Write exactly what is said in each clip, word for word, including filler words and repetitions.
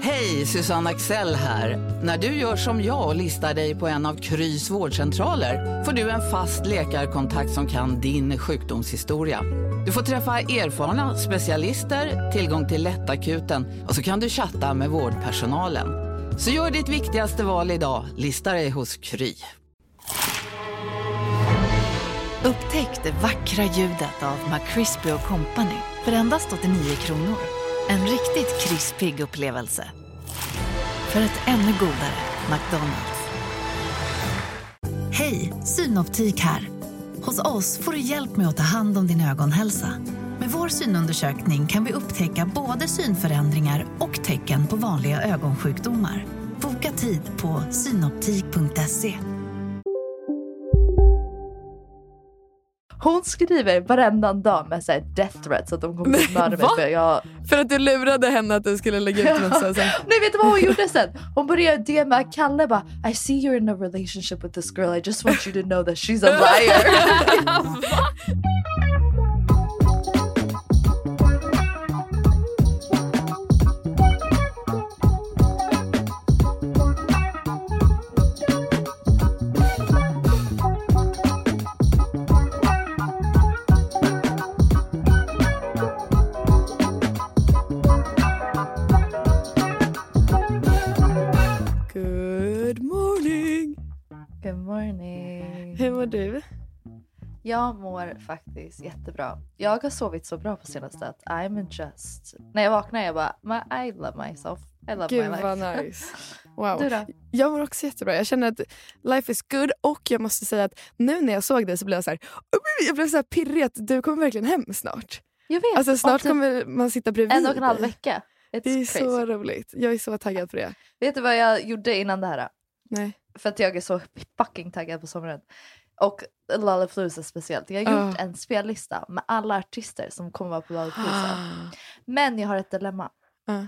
Hej, Susanne Axel här. När du gör som jag och listar dig på en av Krys vårdcentraler får du en fast läkarkontakt som kan din sjukdomshistoria. Du får träffa erfarna specialister, tillgång till lättakuten och så kan du chatta med vårdpersonalen. Så gör ditt viktigaste val idag, lista dig hos Kry. Upptäck det vackra ljudet av McCrispy och Company för endast åttionio kronor. En riktigt krispig upplevelse. För ett ännu godare McDonald's. Hej, Synoptik här. Hos oss får du hjälp med att ta hand om din ögonhälsa. Med vår synundersökning kan vi upptäcka både synförändringar och tecken på vanliga ögonsjukdomar. Boka tid på synoptik punkt se. Hon skriver varenda dag med så här death threats att de kommer att mörda mig. För, jag... för att du lurade henne att du skulle lägga ut något så. Nej, vet du vad hon gjorde sen? Hon började D M Kalle bara, I see you're in a relationship with this girl. I just want you to know that she's a liar. Hur mår du? Jag mår faktiskt jättebra. Jag har sovit så bra på senaste att I'm just... När jag vaknar jag bara, I love myself. I love Gud, my life. vad nice. Wow. Du då? Jag mår också jättebra. Jag känner att life is good och jag måste säga att nu när jag såg dig så blev jag så här, jag blev så här pirrig att du kommer verkligen hem snart. Jag vet. Alltså snart typ kommer man sitta bredvid. En och en halv vecka. It's det är crazy. så roligt. Jag är så taggad på det. Vet du vad jag gjorde innan det här? Nej. För att jag är så fucking taggad på sommaren. Och Lollapalooza speciellt. Jag har gjort uh. en spellista med alla artister som kommer vara på Lollapalooza. Uh. Men jag har ett dilemma. Uh.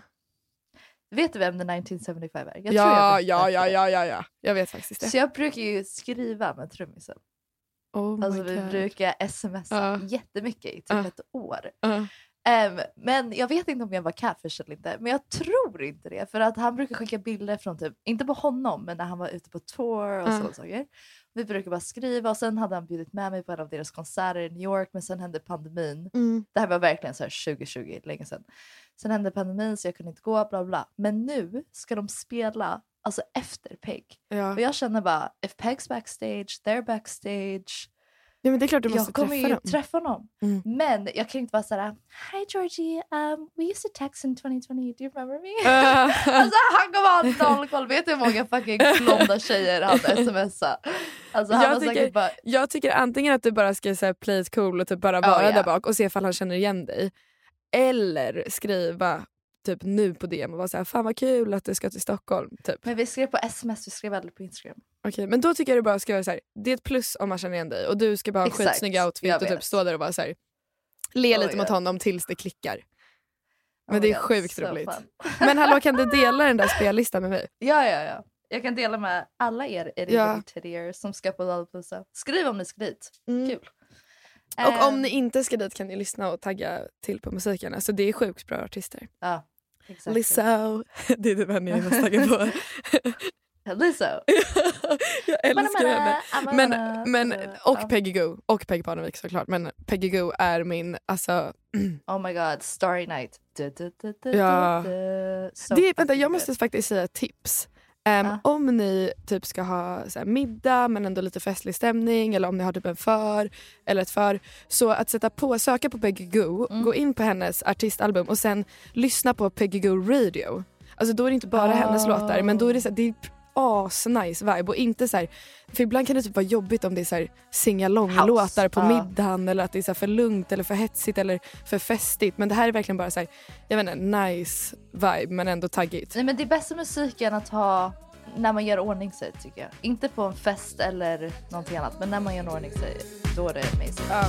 Vet du vem The nitton seventy-five är? Jag ja, tror jag ja, ja, ja, ja, ja. Jag vet faktiskt det. Så jag brukar ju skriva med trummisen. Oh alltså vi God. brukar smsa uh. jättemycket i typ uh. ett år. Uh. Um, men jag vet inte om jag var catfish eller inte. Men jag tror inte det. För att han brukar skicka bilder från typ, inte på honom, men när han var ute på tour och uh. sådana saker. Vi brukar bara skriva och sen hade han bjudit med mig på en av deras konserter i New York. Men sen hände pandemin. Mm. Det här var verkligen så här tjugo tjugo, länge sedan. Sen hände pandemin så jag kunde inte gå, bla bla. Men nu ska de spela, alltså efter Peg. Ja. Och jag känner bara, if Peg's backstage, they're backstage. Ja, men det är klart du måste jag kommer träffa ju dem. träffa honom. Mm. Men jag kan inte vara såhär, hi Georgie, um, we used to text in twenty twenty, do you remember me? Uh. Alltså han kommer ha noll koll. Vet du hur många fucking blonda tjejer han smsar? Alltså han jag, har tycker, säkert bara... jag tycker antingen att du bara ska så här, play it cool och typ bara vara oh, yeah. där bak och se ifall han känner igen dig. Eller skriva typ nu på D M och vara så här, fan vad kul att du ska till Stockholm typ. Men vi skrev på sms, vi skrev aldrig på Instagram. Okej, okay, men då tycker jag du bara ska vara så här, det är ett plus om man känner igen dig och du ska bara ha en skitsnygg outfit och typ stå där och bara så här, le oh, lite mot honom tills det klickar. Men oh, det är sjukt roligt. Men hallå, kan du dela den där spellistan med mig? Ja, ja, ja. Jag kan dela med alla er ja. teddier som ska på Lollapalooza. Skriv om ni ska dit. Mm. Kul. Och um, om ni inte ska dit kan ni lyssna och tagga till på musiken. Alltså det är sjukt bra artister. Ja, exactly. Lizzo. Det är det vem jag är mest taggad på. Lizzo. Jag älskar henne. Men, men, och Peggy Gou. Och Peg Parnevik såklart. Men Peggy Gou är min, alltså... Oh my god, Starry Night. Du, du, du, du, ja. du. So det, vänta, jag måste faktiskt säga ett tips. Um, ah. Om ni typ ska ha så här, middag men ändå lite festlig stämning, eller om ni har typ en för eller ett för, så att sätta på, söka på Peggy Gou, mm. gå in på hennes artistalbum och sen lyssna på Peggy Gou Radio. Alltså då är det inte bara oh. hennes låtar, men då är det så här, det är asnice vibe och inte så här, för ibland kan det typ vara jobbigt om det är så här singalong-låtar på uh. middagen, eller att det är så här för lugnt eller för hetsigt eller för festigt, men det här är verkligen bara så här, jag vet inte, nice vibe men ändå taggigt. Nej, men det är bästa musiken att ha när man gör ordning sig, tycker jag. Inte på en fest eller någonting annat, men när man gör ordning sig, då är det amazing. Uh.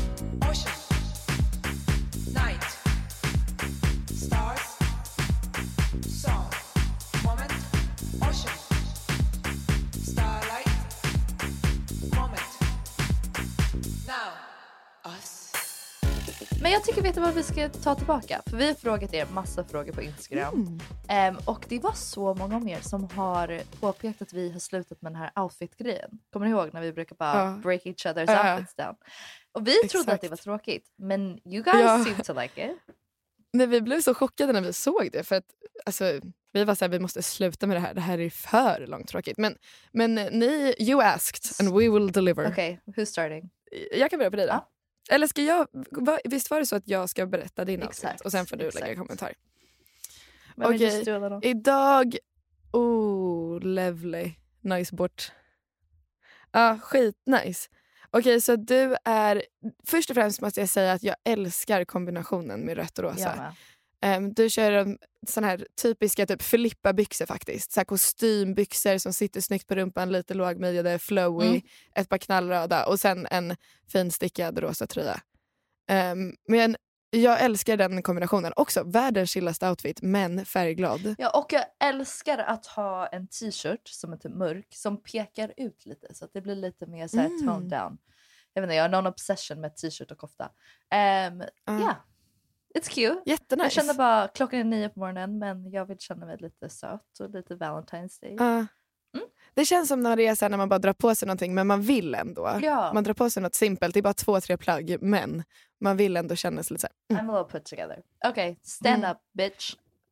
Men jag tycker, vet du vad vi ska ta tillbaka? För vi har frågat er massa frågor på Instagram. Mm. Um, och det var så många mer som har påpekat att vi har slutat med den här outfit-grejen. Kommer ni ihåg när vi brukar bara uh. break each other's uh. outfits down? Och vi Exakt. trodde att det var tråkigt. Men you guys ja. seem to like it. Nej, vi blev så chockade när vi såg det. För att alltså, vi var så här, vi måste sluta med det här. Det här är för långtråkigt. Men, men ni, you asked and we will deliver. Okej, okay, who's starting? Jag kan börja på dig då. Ja. Eller ska jag, visst var det så att jag ska berätta din Exakt, outfit och sen får du exakt. lägga en kommentar. Okej, okay. Idag, oh, lovely, nice bort. Ja, ah, skit nice. Okej, okay, så du är, först och främst måste jag säga att jag älskar kombinationen med rött och rosa. Um, du kör en sån här typiska typ Filippa-byxor faktiskt. Så här kostymbyxor som sitter snyggt på rumpan, lite lågmidjade, flowy, mm. ett par knallröda och sen en finstickad rosa tröja. Um, men jag älskar den kombinationen. Också världens chillaste outfit, men färgglad. Ja, och jag älskar att ha en t-shirt som är typ mörk som pekar ut lite så att det blir lite mer så här mm. toned down. Jag vet inte, jag har någon obsession med t-shirt och kofta. Um, ja. Uh. Yeah. It's cute. Jättenice. Jag känner bara, klockan är nio på morgonen men jag vill känna mig lite söt och lite Valentine's Day. Uh. Mm. Det känns som när det är så här, när man bara drar på sig någonting men man vill ändå. Ja. Man drar på sig något simpelt, det är bara två, tre plagg men man vill ändå känna sig lite så här. Mm. I'm a little put together. Okej, okay, stand mm. up bitch.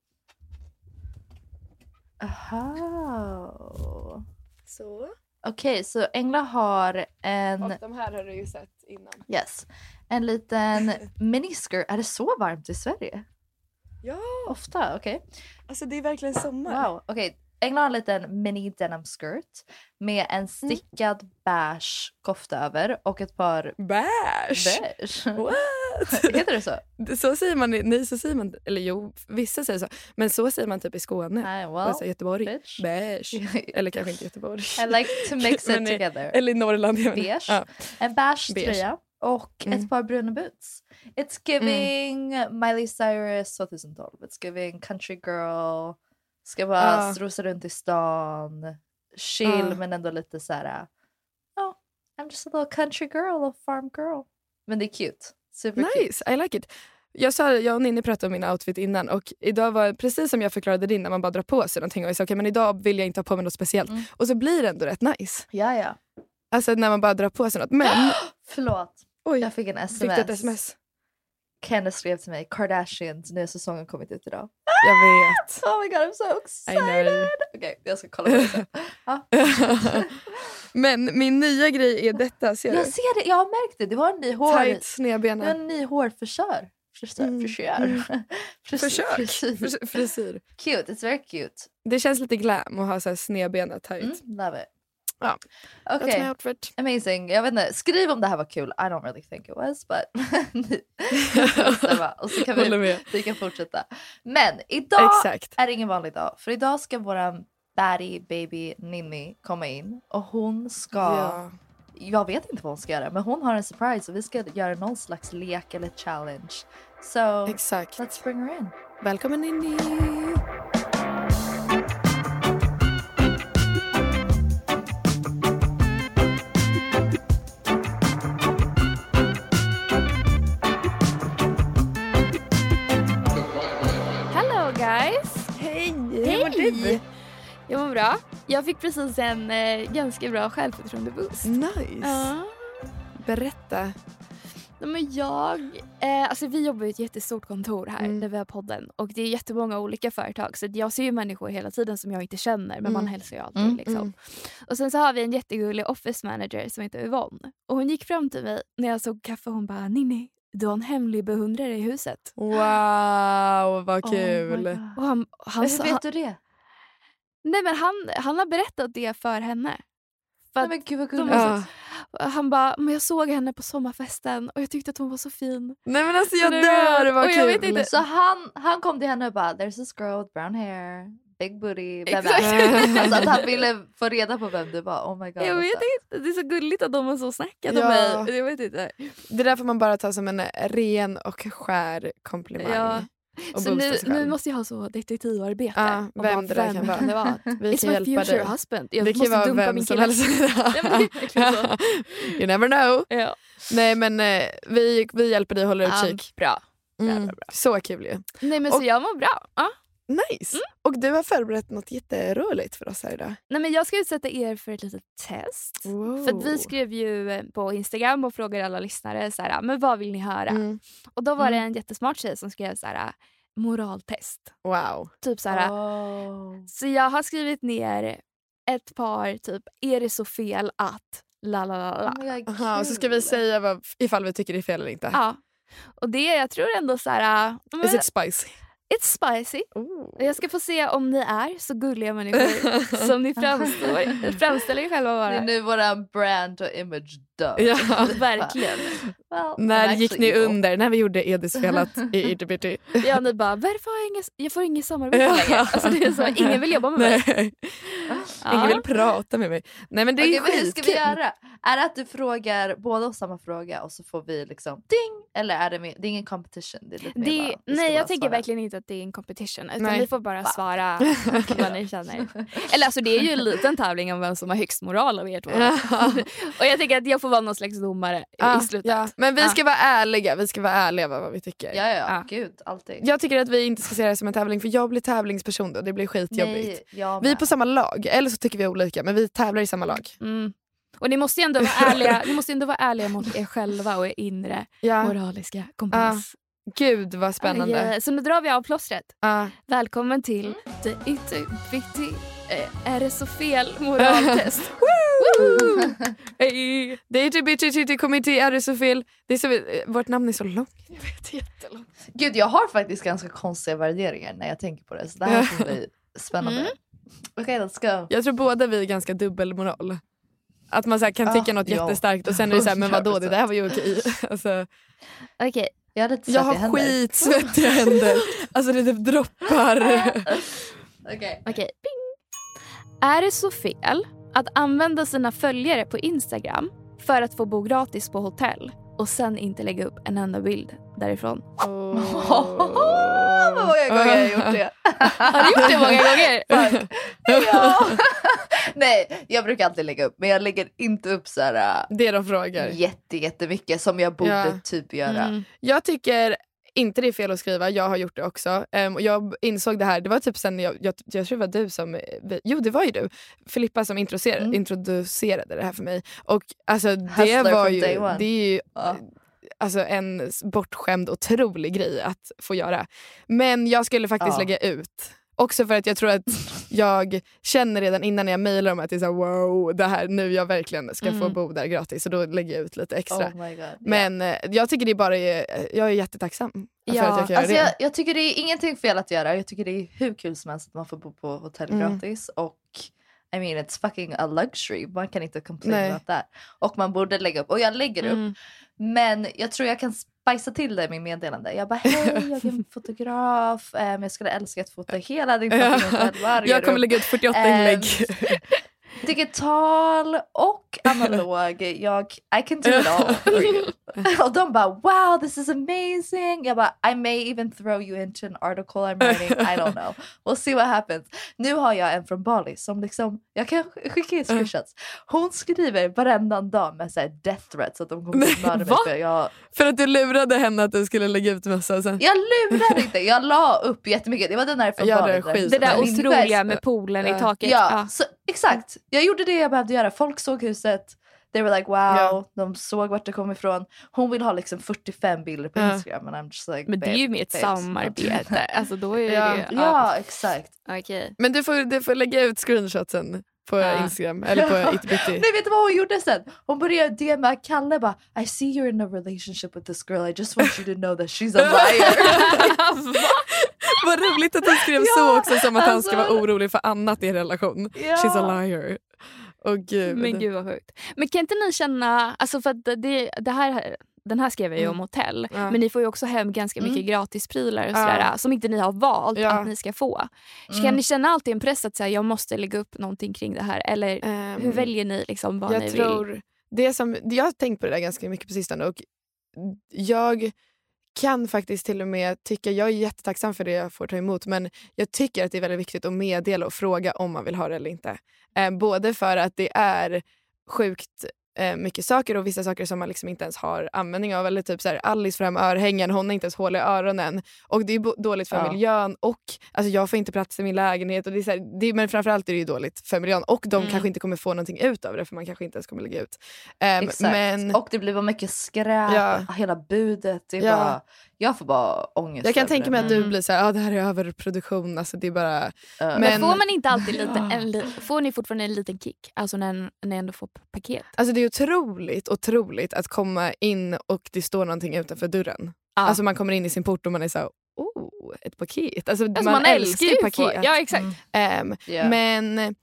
Aha. Så. Okej, okay, så Engla har en... Och de här har du ju sett innan. Yes. En liten miniskirt. Är det så varmt i Sverige? Ja. Ofta, okej. Okay. Alltså det är verkligen sommar. Wow, okej. Okay. Engla har en liten mini denim skirt med en stickad mm. beige kofta över och ett par... Beige? Beige. What? Heter det så? Så säger man, nej så säger man, eller jo, vissa säger så. Men så säger man typ i Skåne. Hi, well, alltså Göteborg. Bitch. Beige. Eller kanske inte Göteborg. I like to mix it together. Eller i Norrland. Beige. Ja. En beige, beige tröja. Och mm. ett par bruna boots. It's giving mm. Miley Cyrus tjugohundratolv. It's giving country girl. Ska bara uh. strosa runt i stan. Chill uh. men ändå lite så här. Oh, I'm just a little country girl, a farm girl. Men det är cute. Super nice, cute. I like it. Jag sa, jag och Ninni pratade om min outfit innan och idag var precis som jag förklarade din när man bara drar på sig någonting och jag sa okej okay, men idag vill jag inte ha på mig något speciellt. Mm. Och så blir det ändå rätt nice. Ja, ja. Alltså när man bara drar på sig något. Men... Förlåt. Oj, jag fick en sms. Fick du ett sms? Candace skrev till mig, Kardashians nya säsongen kommit ut idag. Jag vet. Oh my god, I'm so excited. Okej, okay, jag ska kolla på det sen. Ja. Men min nya grej är detta, ser du? Jag ser det, jag har märkt det. Det var en ny hår. Tight snedbena. Det var en ny hårförsör. Frisör. Mm. Frisör. Mm. Försök. Frisyr. Frisyr. Cute, it's very cute. Det känns lite glam att ha så här snedbena tight. Mm, love it. Ja. Okej, okay. Amazing. Jag vet inte, skriv om det här var kul. I don't really think it was, but och så kan vi, vi kan fortsätta. Men idag Exakt. är det ingen vanlig dag. För idag ska våra baddie baby Ninni komma in. Och hon ska... Ja. Jag vet inte vad hon ska göra, men hon har en surprise. Och vi ska göra någon slags lek eller challenge. So, Exakt. let's bring her in. Välkommen Ninni! Hej! Jag mår bra. Jag fick precis en eh, ganska bra självförtroende-boost. Nice. Ja. Berätta. Ja, men jag, eh, alltså vi jobbar i ett jättestort kontor här mm. där vi har podden. Och det är jättemånga olika företag. Så jag ser ju människor hela tiden som jag inte känner. Men mm. man hälsar ju alltid mm. liksom. Mm. Och sen så har vi en jättegullig office manager som heter Yvonne. Och hon gick fram till mig när jag såg kaffe och hon bara, Ninni, du har en hemlig beundrare i huset. Wow, vad kul. Oh och han, han, Hur vet han, du det? Nej men han, han har berättat det för henne. För Nej, men gud vad gulligt. Ja. Han bara, men jag såg henne på sommarfesten och jag tyckte att hon var så fin. Nej men alltså jag dör, det var kul. Jag vet inte. Så han, han kom till henne och bara, there's this girl with brown hair, big booty. Exakt. Alltså att han ville få reda på vem du var. Oh my god. Jag vet inte, det är så gulligt att de har så snackat ja. om mig. Jag vet inte. Det där får man bara ta som en ren och skär komplimang. Ja. Så nu, nu måste jag ha så detektivarbete. Ja, och vem bara, det där vem kan vara. Det var. Vi It's kan my hjälpa future dig. husband. Jag Det kan måste vara dumpa vem min som kille. helst. Ja, men det är verkligen så. You never know. Ja. Nej men eh, vi, vi hjälper dig och håller Ja, utkik. bra. Mm. Bra, bra, bra. Så kul ju. Nej men Och- så jag mår bra. Ja. Nice. Mm. Och du har förberett något jätteroligt för oss här idag. Nej, men jag ska utsätta er för ett litet test. Wow. För att vi skrev ju på Instagram och frågade alla lyssnare så här, men vad vill ni höra? Mm. Och då var det Mm. en jättesmart tjej som skrev så här, moraltest. Wow. Typ så här. Oh. Så jag har skrivit ner ett par typ, är det så fel att la la la la. Oh my God, Aha, och så ska vi kul. säga vad, ifall vi tycker det är fel eller inte. Ja. Och det jag tror ändå så här, men, Is it spicy? it's spicy. Oh. Och jag ska få se om ni är så gulliga människor som ni framstår, framställer er själva Det är vara. nu våran brand och image dör. Ja. Verkligen. Well, När I'm gick actually ni evil. under när vi gjorde Edisfelat i Itty Bitty? Ja, ni bara, varför har jag, inga, jag får inget samarbete längre. Alltså, det är så, ingen vill jobba med mig. Nej. Ja. Ingen vill prata med mig. Nej men det är Okej, ju men hur ska vi skitkul. göra? Är det att du frågar båda om samma fråga och så får vi liksom ding? Eller är det, med, det är ingen competition? Det är lite mer Det, bara, vi ska nej, bara jag tänker svara. verkligen inte att det är en competition. Utan Nej. ni får bara Va? svara vad ni känner. Eller alltså det är ju en liten tävling om vem som har högst moral av er två. Och jag tänker att jag får vara någon slags domare Ja, i slutet. ja. Men vi Ja. ska vara ärliga. Vi ska vara ärliga med vad vi tycker. Ja, ja, Ja. gud, alltid. Jag tycker att vi inte ska se det som en tävling för jag blir tävlingsperson då. Det blir skitjobbigt. Nej, jag Vi är med. på samma lag, eller så tycker vi olika, men vi tävlar i samma lag. Mm. Och ni måste ju ändå vara ärliga, ni måste ju ändå vara ärliga mot er själva och er inre Ja. moraliska kompass. Gud vad spännande. Ja, så nu drar vi av plåstret. Ja. Välkommen till The Itty Bitty eh, Är det så fel moraltest. Woo! Hey. Det är typ Itty Bitty Committee, är det så fel? Det är så, eh, vårt namn är så långt. Jag vet, jättelångt. Gud, jag har faktiskt ganska konstiga värderingar när jag tänker på det. Så det här kommer bli spännande. Mm. Okej, let's go. Jag tror båda vi är ganska dubbelmoral. Att man så här, kan tycka Ah, något ja. jättestarkt och sen är det så här, men vadå, det där var ju okej. Alltså, Okej, Jag har lite jag svettiga har händer. skitsvettiga händer. Alltså det typ droppar. Okej. okej. Ping. Är det så fel att använda sina följare på Instagram för att få bo gratis på hotell och sen inte lägga upp en enda bild därifrån? Vad många gånger jag har gjort det. Har du gjort det många gånger? Fuck. Ja. Nej, jag brukar alltid lägga upp. Men jag lägger inte upp så här Det de frågar. jätte, jättemycket som jag borde Ja. typ göra. Mm. Jag tycker inte det är fel att skriva, jag har gjort det också. Um, och jag insåg det här, det var typ sen jag, jag, jag tror det var du som, jo det var ju du, Filippa som introducerade, Mm. introducerade det här för mig. Och alltså det Hustler var from ju, day one. det är ju Ja. alltså en bortskämd otrolig grej att få göra. Men jag skulle faktiskt Ja. lägga ut. Också för att jag tror att jag känner redan innan jag mejlar om att det är så här, wow, det här nu jag verkligen ska få Mm. bo där gratis. Så då lägger jag ut lite extra. Oh my God. Men eh, jag tycker det bara är, jag är jättetacksam för Ja, att jag kan göra Alltså det. jag, jag tycker det är ingenting fel att göra. Jag tycker det är hur kul som helst att man får bo på hotell Mm. gratis. Och I mean it's fucking a luxury. Man kan inte complain Nej. about that. Och man borde lägga upp. Och jag lägger upp. Mm. Men jag tror jag kan spicea till det med meddelande. Jag bara hej, jag är en fotograf. Um, jag skulle älska att fota hela din fucking hotell. Varje Jag kommer rum. lägga ut fyrtioåtta Ehm, inlägg. Digital och analog. Jag, I can do it all for you. Och de bara wow, this is amazing. Jag bara I may even throw you into an article I'm writing. I don't know. We'll see what happens. Nu har jag en från Bali som liksom, jag kan skicka in screenshots. Hon skriver varannan dag med så här death threats att de kommer att mörda mig. va? För jag, För att du lurade henne att du skulle lägga ut massa sen. jag lurade inte, jag la upp jättemycket. Det var den där från Ja, det Bali. är skit. Det där Min otroliga bäst- med poolen Ja. i taket. Ja, Ja. så, exakt. Jag gjorde det jag behövde göra. Folk såg huset. They were like wow. Ja. De såg vart det kom ifrån. Hon vill ha liksom fyrtiofem bilder på Ja. Instagram. And I'm just like, Men det är ju mer ett babes. samarbete. Alltså då är Ja. det ju... Ja, exakt. Okej. Men du får, du får lägga ut screenshotsen på Ja. Instagram eller på Itty Bitty. Nej, vet du vad hon gjorde sen? Hon började D M Kalle bara I see you're in a relationship with this girl. I just want you to know that she's a liar. Vad roligt att du skrev Ja, så också, som att han ska alltså- vara orolig för annat i en relation. Ja. She's a liar. Åh gud. Men gud vad sjukt. Men kan inte ni känna, alltså för att det, det här, den här skrev jag ju om hotell, Ja. men ni får ju också hem ganska mycket Mm. gratisprylar och Ja. sådär, som inte ni har valt Ja. att ni ska få. Så Mm. kan ni känna alltid en press att säga jag måste lägga upp någonting kring det här, eller Ehm, hur väljer ni liksom vad jag ni tror vill? det som, jag har tänkt på det där ganska mycket på sistone och jag kan faktiskt till och med tycka, jag är jättetacksam för det jag får ta emot, men jag tycker att det är väldigt viktigt att meddela och fråga om man vill ha det eller inte. Eh, både för att det är sjukt eh, mycket saker och vissa saker som man liksom inte ens har användning av, eller typ så här, Alice får hem örhängen, hon har inte ens hål i öronen och det är bo- dåligt för ja. miljön och alltså jag får inte plats i min lägenhet och det är så här, det, men framförallt är det ju dåligt för miljön och de mm. kanske inte kommer få någonting ut av det för man kanske inte ens kommer lägga ut. Um, Exakt. Men... och det blir bara mycket skräp, ja. hela budet, det är ja. bara, jag får bara ångest. Jag kan tänka mig att du blir så här, ja det här är överproduktion, alltså det är bara... Uh. Men... men får man inte alltid lite, en, får ni fortfarande en liten kick, alltså när, när ni ändå får paket? Alltså det är otroligt, otroligt att komma in och det står någonting utanför dörren. Ja. Alltså man kommer in i sin port och man är så här, oh, ett paket. Alltså, alltså man, man älskar ju paket. På. Ja, exakt. Mm. Um, yeah. Men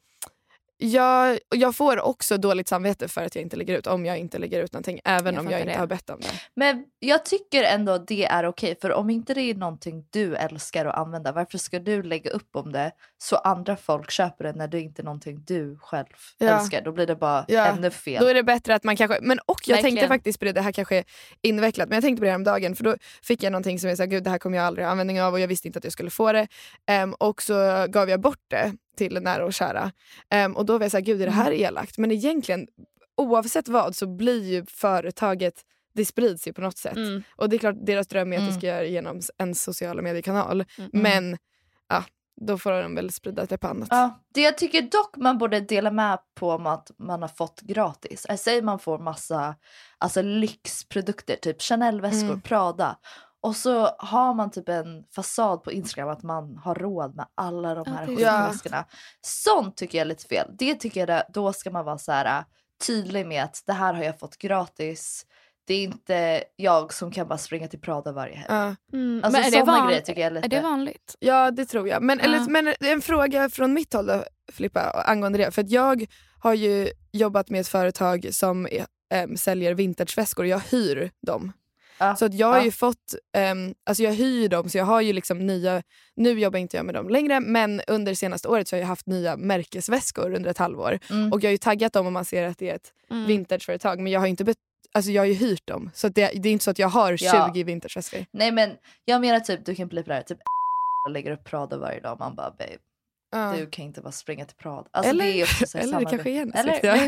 jag, jag får också dåligt samvete för att jag inte lägger ut, om jag inte lägger ut någonting, även jag om jag inte det. har bett om det. Men jag tycker ändå det är okej, för om inte det är någonting du älskar att använda, varför ska du lägga upp om det så andra folk köper det när det inte är någonting du själv ja. älskar? Då blir det bara ja. ännu fel. Då är det bättre att man kanske, men och jag Verkligen. tänkte faktiskt på det, det här kanske är invecklat, men jag tänkte på det här om dagen, för då fick jag någonting som jag sa, gud det här kommer jag aldrig ha användning av och jag visste inte att jag skulle få det. Um, och så gav jag bort det till nära och kära. Um, och då var jag såhär, gud är det här elakt? Men egentligen, oavsett vad så blir ju företaget, det sprids ju på något sätt. Mm. Och det är klart, deras dröm är att mm. det ska göra genom en sociala mediekanal. Mm. Men ja, då får de väl sprida det på annat. Ja, det jag tycker dock man borde dela med på om att man har fått gratis. Jag säger man får massa alltså lyxprodukter, typ Chanel-väskor, mm. Prada. Och så har man typ en fasad på Instagram att man har råd med alla de här skitväskorna. Ja. Sånt tycker jag är lite fel. Det tycker jag, då ska man vara så här tydlig med att det här har jag fått gratis. Det är inte jag som kan bara springa till Prada varje helg. Ja. Mm. Alltså, men är det, van... tycker jag är, lite... är det vanligt? Ja, det tror jag. Men, ja. eller, men en fråga från mitt håll då, Filippa, angående det. För att jag har ju jobbat med ett företag som äm, säljer vintageväskor och jag hyr dem. Ja, så att jag har ja. ju fått, um, alltså jag hyr dem så jag har ju liksom nya, nu jobbar inte jag med dem längre, men under senaste året så har jag haft nya märkesväskor under ett halvår. Mm. Och jag har ju taggat dem om man ser att det är ett mm. vintageföretag, men jag har inte bet- alltså jag har ju hyrt dem. Så att det, det är inte så att jag har ja. tjugo vintageväskor. Nej men jag menar typ, du kan bli på det här, typ lägger upp Prada varje dag, man bara babe. Uh. Du kan inte bara springa till Prada. Alltså, eller det är också så eller det kanske är hennes eller, ja.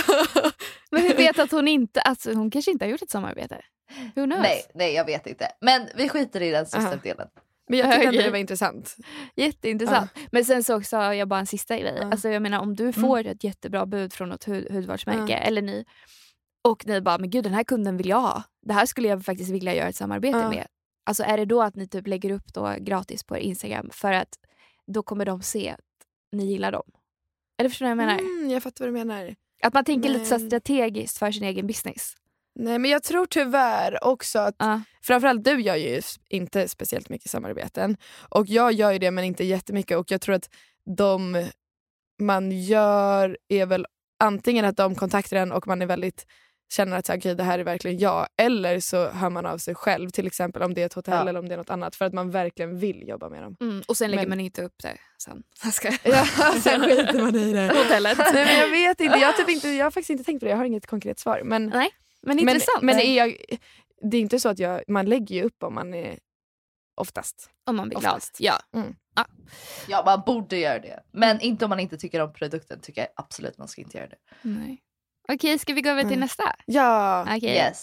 Men vi vet att hon inte, alltså, hon kanske inte har gjort ett samarbete. Who knows? Nej, nej, jag vet inte. Men vi skiter i den sista uh-huh. delen. Men jag tycker ändå det var intressant. Jätteintressant. Uh. Men sen så också jag bara en sista grej. Uh. Alltså jag menar om du får mm. ett jättebra bud från något hud- hudvårdsmärke uh. eller ni, och ni bara, men gud den här kunden vill jag ha. Det här skulle jag faktiskt vilja göra ett samarbete uh. med. Alltså är det då att ni typ lägger upp då gratis på Instagram för att då kommer de se att ni gillar dem? Eller förstår du vad jag menar? Mm, jag fattar vad du menar. Att man tänker men... lite så strategiskt för sin egen business. Nej, men jag tror tyvärr också att uh. framförallt du gör ju inte speciellt mycket samarbeten. Och jag gör ju det men inte jättemycket. Och jag tror att de man gör är väl antingen att de kontaktar en och man är väldigt känner att okay, det här är verkligen jag. Eller så hör man av sig själv, till exempel om det är ett hotell ja. eller om det är något annat. För att man verkligen vill jobba med dem. Mm, och sen lägger men... man inte upp det sen. Ska... ja, sen skiter man i det. Hotellet. Nej, men jag vet inte, jag har, typ inte, jag har faktiskt inte tänkt på det. Jag har inget konkret svar. Men, Nej, men intressant. Men, men är jag, det är inte så att jag, man lägger ju upp om man är oftast. Om man blir oftast. glad. Ja. Mm. Ja. ja, man borde göra det. Men inte om man inte tycker om produkten, tycker jag absolut man ska inte göra det. Nej. Okej, ska vi gå över till mm. nästa? Ja. Okay. Yes.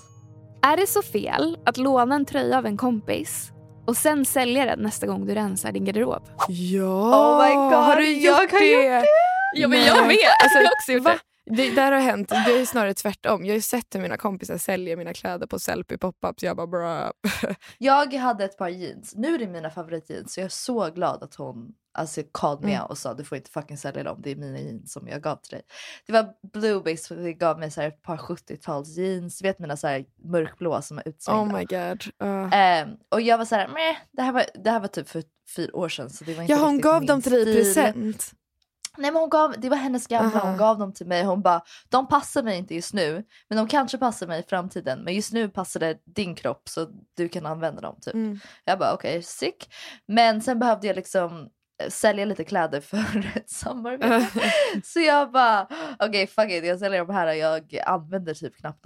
Är det så fel att låna en tröja av en kompis och sen sälja den nästa gång du rensar din garderob? Ja. Oh my God, har du gjort jag det? Gjort det? Ja, men jag med. Alltså, jag har också gjort det. Det där har hänt. Det är snarare tvärtom. Jag har ju sett hur mina kompisar säljer mina kläder på Sellpy pop-ups. Jag bara bra. Jag hade ett par jeans. Nu är det mina favoritjeans. Så jag är så glad att hon alltså called me mm. och sa du får inte fucking sälja dem. Det är mina jeans som jag gav till dig. Det var Bluebase för det gav mig så här ett par sjuttio-tals jeans. Du vet mina så här mörkblå som är utsvängda. Oh my god. Uh. Um, och jag var så här, meh, det här var det här var typ för fyra år sedan så det var inte. Ja, hon gav dem till dig i present. Nej, men hon gav, det var hennes gamla, uh-huh. hon gav dem till mig. Hon bara, de passar mig inte just nu, men de kanske passar mig i framtiden. Men just nu passar det din kropp så du kan använda dem typ. Mm. Jag bara, okej, okay, sick. Men sen behövde jag liksom sälja lite kläder för ett samarbete. Så jag bara, okej, okay, fuck it, jag säljer de här. Jag använder typ knappt dem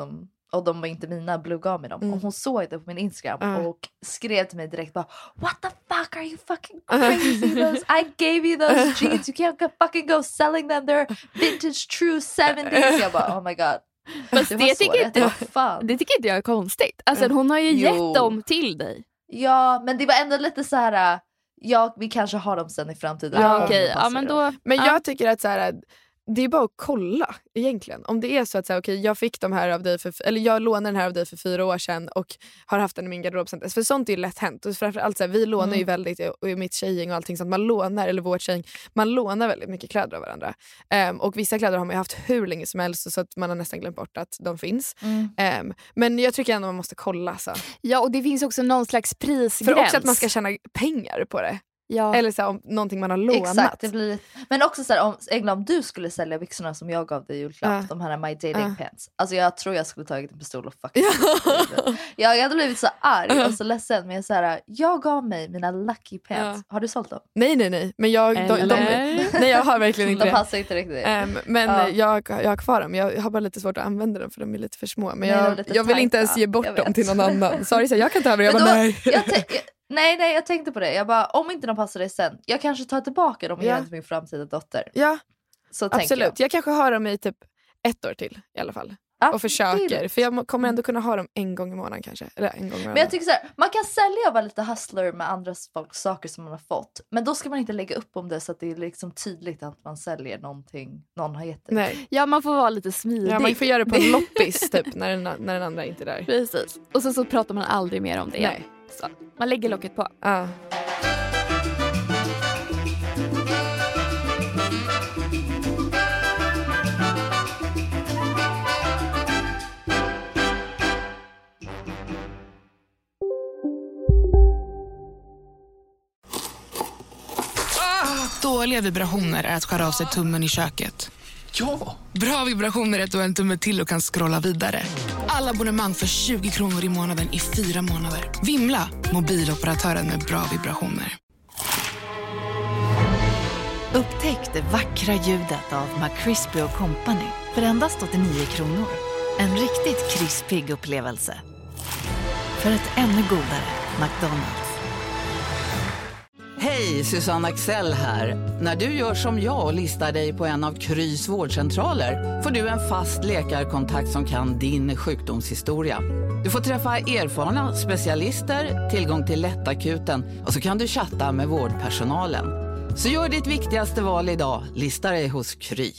och de var inte mina, Blue gav mig dem. Mm. Och hon såg det på min Instagram uh. och skrev till mig direkt bara, what the fuck are you fucking crazy? Those, I gave you those jeans, you can't fucking go selling them, they're vintage true seventies. Jag bara, oh my god. Fast det, det, tycker inte, det, fan. det tycker inte jag är konstigt. Alltså mm. hon har ju jo. gett dem till dig. Ja, men det var ändå lite så här. Ja, vi kanske har dem sen i framtiden. Ja, okej. Okay. Ja, men då, men ja. jag tycker att så här, det är bara att kolla egentligen. Om det är så att så här, okay, jag fick de här av dig för, eller jag lånade den här av dig för fyra år sedan och har haft den i min garderob sen dess. För sånt är ju lätt hänt. Och framförallt så här, vi lånar mm. ju väldigt, och i mitt tjejgäng och allting sånt, man lånar, eller vårt tjejgäng, man lånar väldigt mycket kläder av varandra. Um, och vissa kläder har man ju haft hur länge som helst så att man har nästan glömt bort att de finns. Mm. Um, men jag tycker ändå man måste kolla så. Ja, och det finns också någon slags prisgräns. För också att man ska tjäna pengar på det. Ja. Eller så här, om någonting man har lånat. Exakt, det blir... Men också så här, om, Engla, om du skulle sälja byxorna som jag gav dig i julklapp, uh. de här My Dating uh. Pants. Alltså jag tror jag skulle tagit en pistol och fucking ja. Jag hade blivit så arg uh. och så ledsen. Men jag, så här, jag gav mig mina Lucky Pants. Uh. Har du sålt dem? Nej, nej, nej. Men jag, de, de, nej, jag har verkligen inte de passar inte riktigt. Um, men uh. jag, jag har kvar dem. Jag har bara lite svårt att använda dem för de är lite för små. Men jag, nej, jag vill inte ens ge bort dem till någon annan. Sorry, så jag kan ta över. Jag bara, då, nej. Jag te- Nej, nej, jag tänkte på det. Jag bara, om inte de passar dig sen, jag kanske tar tillbaka dem och ja. ger till min framtida dotter. Ja, så absolut. Jag. jag kanske har dem i typ ett år till i alla fall. Ja, och försöker. För jag kommer ändå kunna ha dem en gång i månaden kanske. Eller en gång i månaden. Men jag tycker så här, man kan sälja och vara lite hustler med andra folks saker som man har fått. Men då ska man inte lägga upp om det så att det är liksom tydligt att man säljer någonting någon har gett dig. Nej. Ja, man får vara lite smidig. Ja, man får göra det på en loppis typ när den, när den andra inte är där. Precis. Och så, så pratar man aldrig mer om det. Nej. Så. Man lägger locket på. Ja. Dåliga vibrationer är att skära av sig tummen i köket. Ja! Bra vibrationer är att du har en tumme till och kan scrolla vidare. Alla abonnemang för tjugo kronor i månaden i fyra månader. Vimla! Mobiloperatören med bra vibrationer. Upptäck det vackra ljudet av McCrispy och Company för endast åttionio kronor. En riktigt krispig upplevelse. För ett ännu godare McDonald's. Hej, Susanne Axel här. När du gör som jag och listar dig på en av Krys vårdcentraler får du en fast läkarkontakt som kan din sjukdomshistoria. Du får träffa erfarna specialister, tillgång till lättakuten och så kan du chatta med vårdpersonalen. Så gör ditt viktigaste val idag, lista dig hos Kry.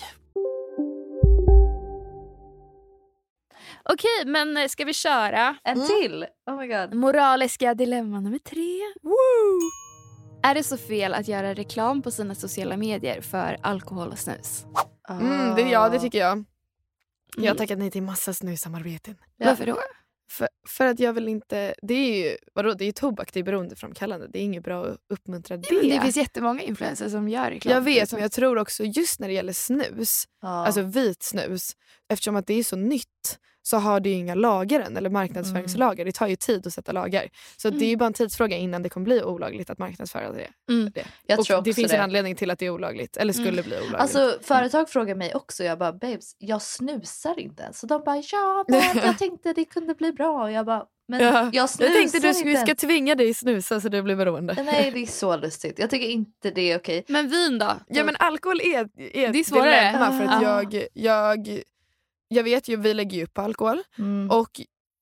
Okej, men ska vi köra? En mm. till? Oh my god. Moraliska dilemma nummer tre. Woo! Är det så fel att göra reklam på sina sociala medier för alkohol och snus? Mm, det, ja, det tycker jag. Jag har tackat nej till massa snussamarbeten. Ja. Varför då? För, för att jag vill inte... Det är ju, vadå, det är ju tobak, det är beroendeframkallande. Det är inget bra att uppmuntra det. Ja, det finns jättemånga influencers som gör reklam. Jag vet, men jag tror också just när det gäller snus, ja. Alltså vit snus, eftersom att det är så nytt så har det ju inga lagar än, eller marknadsföringslagar. Mm. Det tar ju tid att sätta lagar. Så mm. det är ju bara en tidsfråga innan det kommer bli olagligt att marknadsföra det. Mm. det. Jag och tror det finns det. en anledning till att det är olagligt. Eller skulle mm. bli olagligt. Alltså företag frågar mig också. Jag bara, babes, jag snusar inte. Så de bara, ja men jag tänkte det kunde bli bra. Och jag bara, men ja. jag snusar jag tänkte du inte. Vi ska tvinga dig snusa så du blir beroende. Nej, det är så lustigt. Jag tycker inte det är okej. Men vin då? Ja, men alkohol är, är det är svårare. Dilemma för att jag, jag, jag vet ju, vi lägger ju upp alkohol. Mm. Och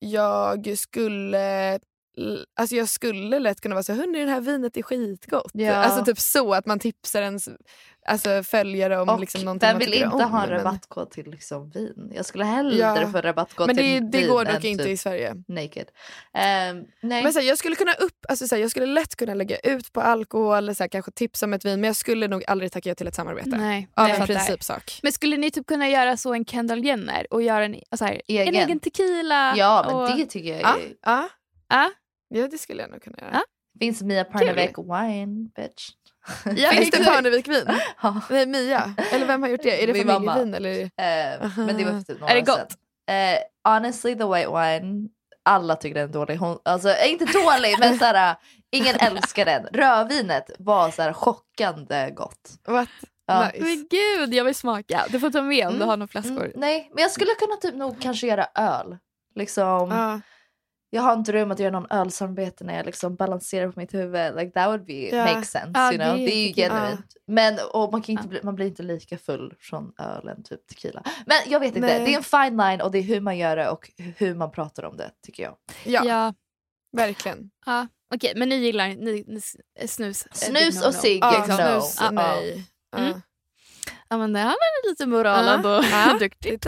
jag skulle... Alltså jag skulle lätt kunna vara så, hörni, det här vinet är skitgott. Ja. Alltså typ så att man tipsar ens alltså, följare om och liksom någonting man vill inte om, ha en men... rabattkod till liksom vin. Jag skulle hellre ja. få rabattkod men till det, vin. Men det går dock inte typ i Sverige. Naked. Um, nej. Men så här, jag skulle kunna upp, alltså så här, jag skulle lätt kunna lägga ut på alkohol, så här, kanske tipsa om ett vin, men jag skulle nog aldrig tacka till ett samarbete. Nej. Av nej, en principsak. Men skulle ni typ kunna göra så en Kendall Jenner och göra en, så här, egen. en egen tequila? Ja, men och... det tycker jag är... Ja, ja. ja. Ja, det skulle jag nog kunna göra. Ja. Finns Mia Parnevik wine, bitch. Ja, finns det Parnevik-vin? Nej, Mia. Eller vem har gjort det? Är det familjevin? Eller? Uh, men det var typ några är det gott? Uh, honestly, the white wine, alla tycker den är dålig. Hon, alltså, inte dålig, men såhär, ingen älskar den. Rödvinet var såhär chockande gott. What? Ja. Nice. Men gud, jag vill smaka. Du får ta med om mm. du har några flaskor. Mm, nej, men jag skulle kunna typ nog kanske göra öl. Liksom, uh. jag har en dröm att göra någon ölsamarbete när jag liksom balanserar på mitt huvud. Like that would be yeah. make sense, uh, you know. Det, det är ju genuint. Uh. Men och man kan inte uh. bli, man blir inte lika full från ölen typ tequila. Men jag vet inte, Nej. det är en fine line och det är hur man gör det och hur man pratar om det, tycker jag. Ja, ja. verkligen. Ja. Okej, men ni gillar ni, ni, snus. Snus no, och cigg, no. liksom. Ja, snus, no. nej. Mm. Uh. Ja, men det här är lite moral ändå. Uh. Uh. Duktigt.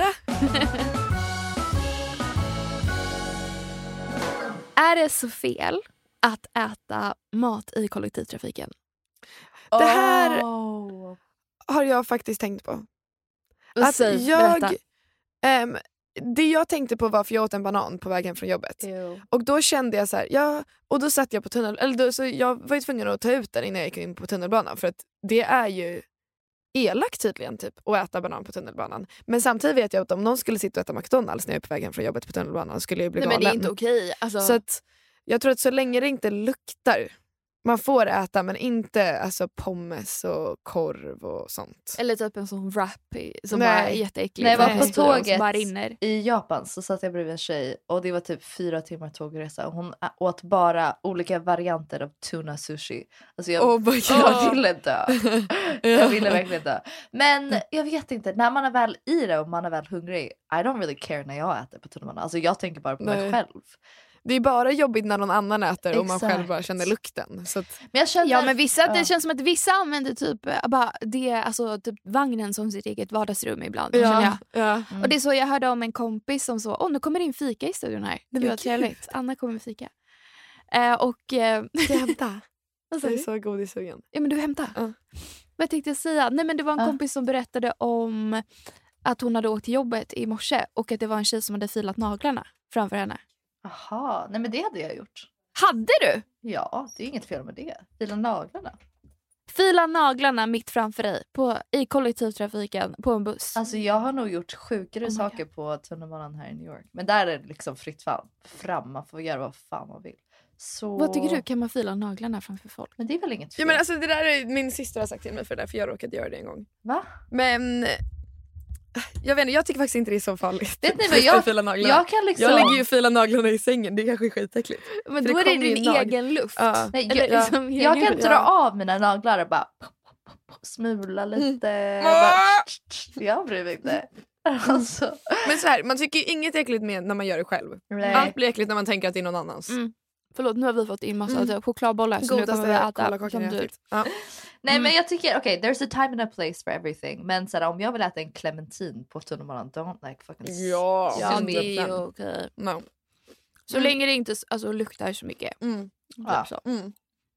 Är det så fel att äta mat i kollektivtrafiken? Det här oh. har jag faktiskt tänkt på. Att att säg, jag, berätta. um, det jag tänkte på var för jag åt en banan på vägen från jobbet. Ew. Och då kände jag så här, ja, och då satt jag på tunnel, eller då, så jag var ju tvungen att ta ut den innan jag gick in på tunnelbanan, för att det är ju elakt tydligen typ att äta banan på tunnelbanan. Men samtidigt vet jag att om någon skulle sitta och äta McDonalds när jag är på vägen från jobbet på tunnelbanan skulle jag bli Nej, galen. men det är inte okej. Alltså... Så att jag tror att så länge det inte luktar, man får äta, men inte alltså pommes och korv och sånt. Eller typ en sån wrap i- som Nej. bara är jätteäcklig. När jag var Nej. på Som tåget bara rinner. i Japan så satt jag bredvid en tjej och det var typ fyra timmar tågresa och hon ä- åt bara olika varianter av tuna sushi. Alltså jag, Oh my God. jag ville dö. Jag ville verkligen dö. Men jag vet inte, när man är väl i det och man är väl hungrig, I don't really care när jag äter på tunnelbanan. Alltså jag tänker bara på mig Nej. själv. Det är bara jobbigt när någon annan äter och man Exakt. själv bara känner lukten. Så att, Men jag känner, Ja, men vissa, ja. det känns som att vissa använder typ, äh, bara det, alltså, typ vagnen som sitt eget vardagsrum ibland. ja, känner jag. ja. Mm. Och det är så jag hörde om en kompis som så, åh nu kommer din fika i studion här. Det men var gud. trevligt. Anna kommer med fika. Eh, och... Eh, Ska jag hämta? vad sa Jag är du? så godisugen. Ja, men du hämtar. Ja. Vad tänkte jag säga? Nej, men det var en Ja. kompis som berättade om att hon hade åkt till jobbet i morse och att det var en tjej som hade filat naglarna framför henne. Jaha, nej men det hade jag gjort. Hade du? Ja, det är inget fel med det. Fila naglarna. Fila naglarna mitt framför dig på, i kollektivtrafiken på en buss. Alltså jag har nog gjort sjukare Oh my saker på tunnelbanan här i New York. Men där är det liksom fritt fram. fram. Man får göra vad fan man vill. Så... Vad tycker du? Kan man fila naglarna framför folk? Men det är väl inget fel? Ja, men alltså, det där är min syster har sagt till mig för det där, för jag råkade göra det en gång. Va? Men jag vet inte, jag tycker faktiskt inte det är så farligt. Vet ni vad jag, fila naglarna. jag kan liksom... Jag lägger ju fila naglarna i sängen, det är kanske skitäckligt. Men För då det är det kommer ju din nagel. egen luft. Ja. Nej, Eller jag, liksom jag kan egen- dra ja. av mina naglar och bara smula lite. Mm. Bara, jag bryr mig inte. Alltså. Men så här, man tycker ju inget äckligt med när man gör det själv. Nej. Allt blir äckligt när man tänker att det är någon annans. Mm. Förlåt, nu har vi fått in massa Mm. typ chokladbollar så nu kommer vi Godaste äta kolakakan som jag du. ätit. Ja. Nej Mm. men jag tycker, okej, okay, there's a time and a place for everything. Men såhär, om jag vill äta en clementin på tunnelbanan, don't like fucking... Ja, Ja, Synd det är ju med okej. No. Så Mm. länge det inte alltså, luktar så mycket. Mm. Ja. Typ så. Mm.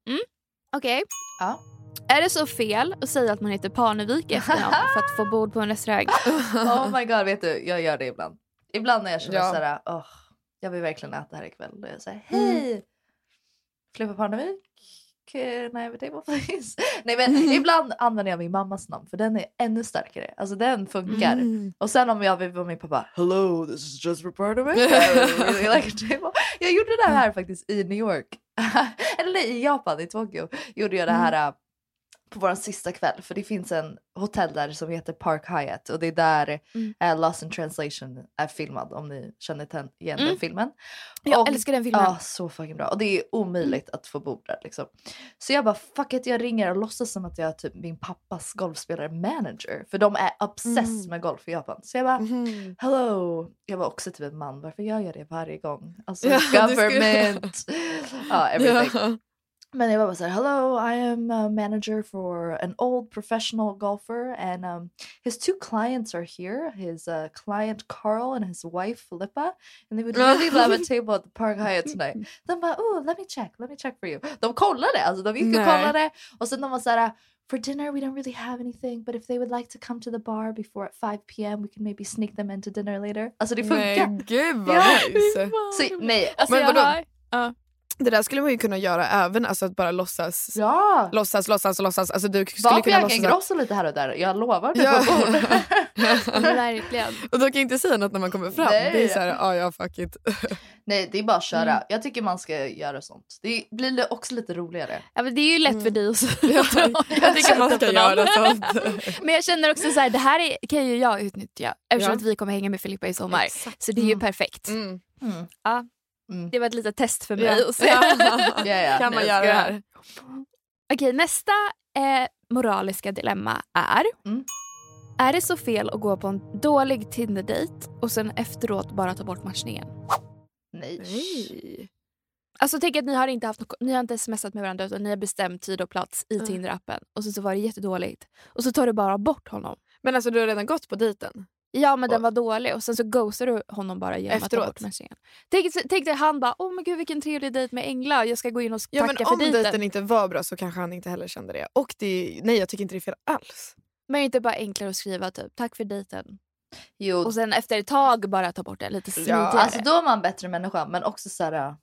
Okej. Ja. Är det så fel att säga att man heter Parnevik i efternamn för att få bord på en restaurang? Oh my god, vet du, jag gör det ibland. Ibland när jag känner Ja. såhär, åh, jag vill verkligen äta här ikväll. Då är jag såhär, hej! Filippa Parnevik, can I have a table please? Nej men ibland använder jag min mammas namn för den är ännu starkare. Alltså den funkar. Mm. Och sen om jag vill vara min pappa, hello, this is Jasper Parnevik. I really like a table. Jag gjorde det här faktiskt i New York. Eller nej, i Japan, i Tokyo. Gjorde jag det här äh, på vår sista kväll. För det finns en hotell där som heter Park Hyatt. Och det är där Mm. äh, Lost in Translation är filmad. Om ni känner ten- igen Mm. den filmen. Jag Och- älskar den filmen. Ja, så fucking bra. Och det är omöjligt att få bord där liksom. Så jag bara, fuck it, jag ringer och låtsas som att jag är typ min pappas golfspelare manager. För de är obsessed Mm. med golf i Japan. Så jag bara, Mhm. hello. Jag var också typ en man. Varför gör jag det varje gång? Alltså Ja, du skulle- government. Ja, everything. Ja. Men jag var bara såhär, hello, I am a manager for an old professional golfer and um, his two clients are here. His uh, client Carl and his wife Filippa. And they would really love a table at the Park Hyatt tonight. De bara, oh, let me check, let me check for you. De kollade, alltså de gick och Nej. kollade. Och sen de var såhär, for dinner we don't really have anything. But if they would like to come to the bar before at five p.m. we can maybe sneak them into dinner later. Alltså det funkar. Nej, gud vad Ja. nice. Så, nej, Alltså, Men jag vadå? har- ja. Det där skulle man ju kunna göra även, alltså att bara låtsas, Ja. låtsas, låtsas, låtsas. Alltså du skulle Var kunna Bianca Ingrosso lite här och där. Jag lovar det Ja. på bord. Verkligen. Och då kan jag inte säga något när man kommer fram. Nej. Det är så här, ja, ja, fuck it. Nej, det är bara att köra. Mm. Jag tycker man ska göra sånt. Det blir också lite roligare. Ja, men det är ju lätt för dig också. Jag, jag tycker man ska göra sånt. Men jag känner också så här, det här är, kan ju jag utnyttja eftersom Ja. att vi kommer hänga med Filippa i sommar. Exakt. Så det är ju Mm. perfekt. Mm. Mm. Ja. Mm. Det var ett litet test för mig Ja. att se. Ja, ja. Kan man Nej, göra ska det jag- här? Okej, nästa eh, moraliska dilemma är Mm. Är det så fel att gå på en dålig Tinder-dejt och sen efteråt bara ta bort matchningen? Nej. Nej. Alltså tänk att ni har inte haft något, ni har inte smsat med varandra utan ni har bestämt tid och plats i Mm. Tinder-appen och så, så var det jättedåligt. Och så tar du bara bort honom. Men alltså du har redan gått på dejten? Ja men den Och- var dålig och sen så ghostar du honom bara genom att Efteråt. ta bort matchningen. Tänk, tänk dig han bara, åh men gud vilken trevlig dejt med Engla, jag ska gå in och Ja, tacka men för om dejten. dejten inte var bra så kanske han inte heller kände det. Och det, nej, jag tycker inte det är fel alls. Men inte bara enklare att skriva typ, tack för dejten. Jo, Och sen efter ett tag bara ta bort det lite smidigare. alltså då är man en bättre människa. Men också så här... äh,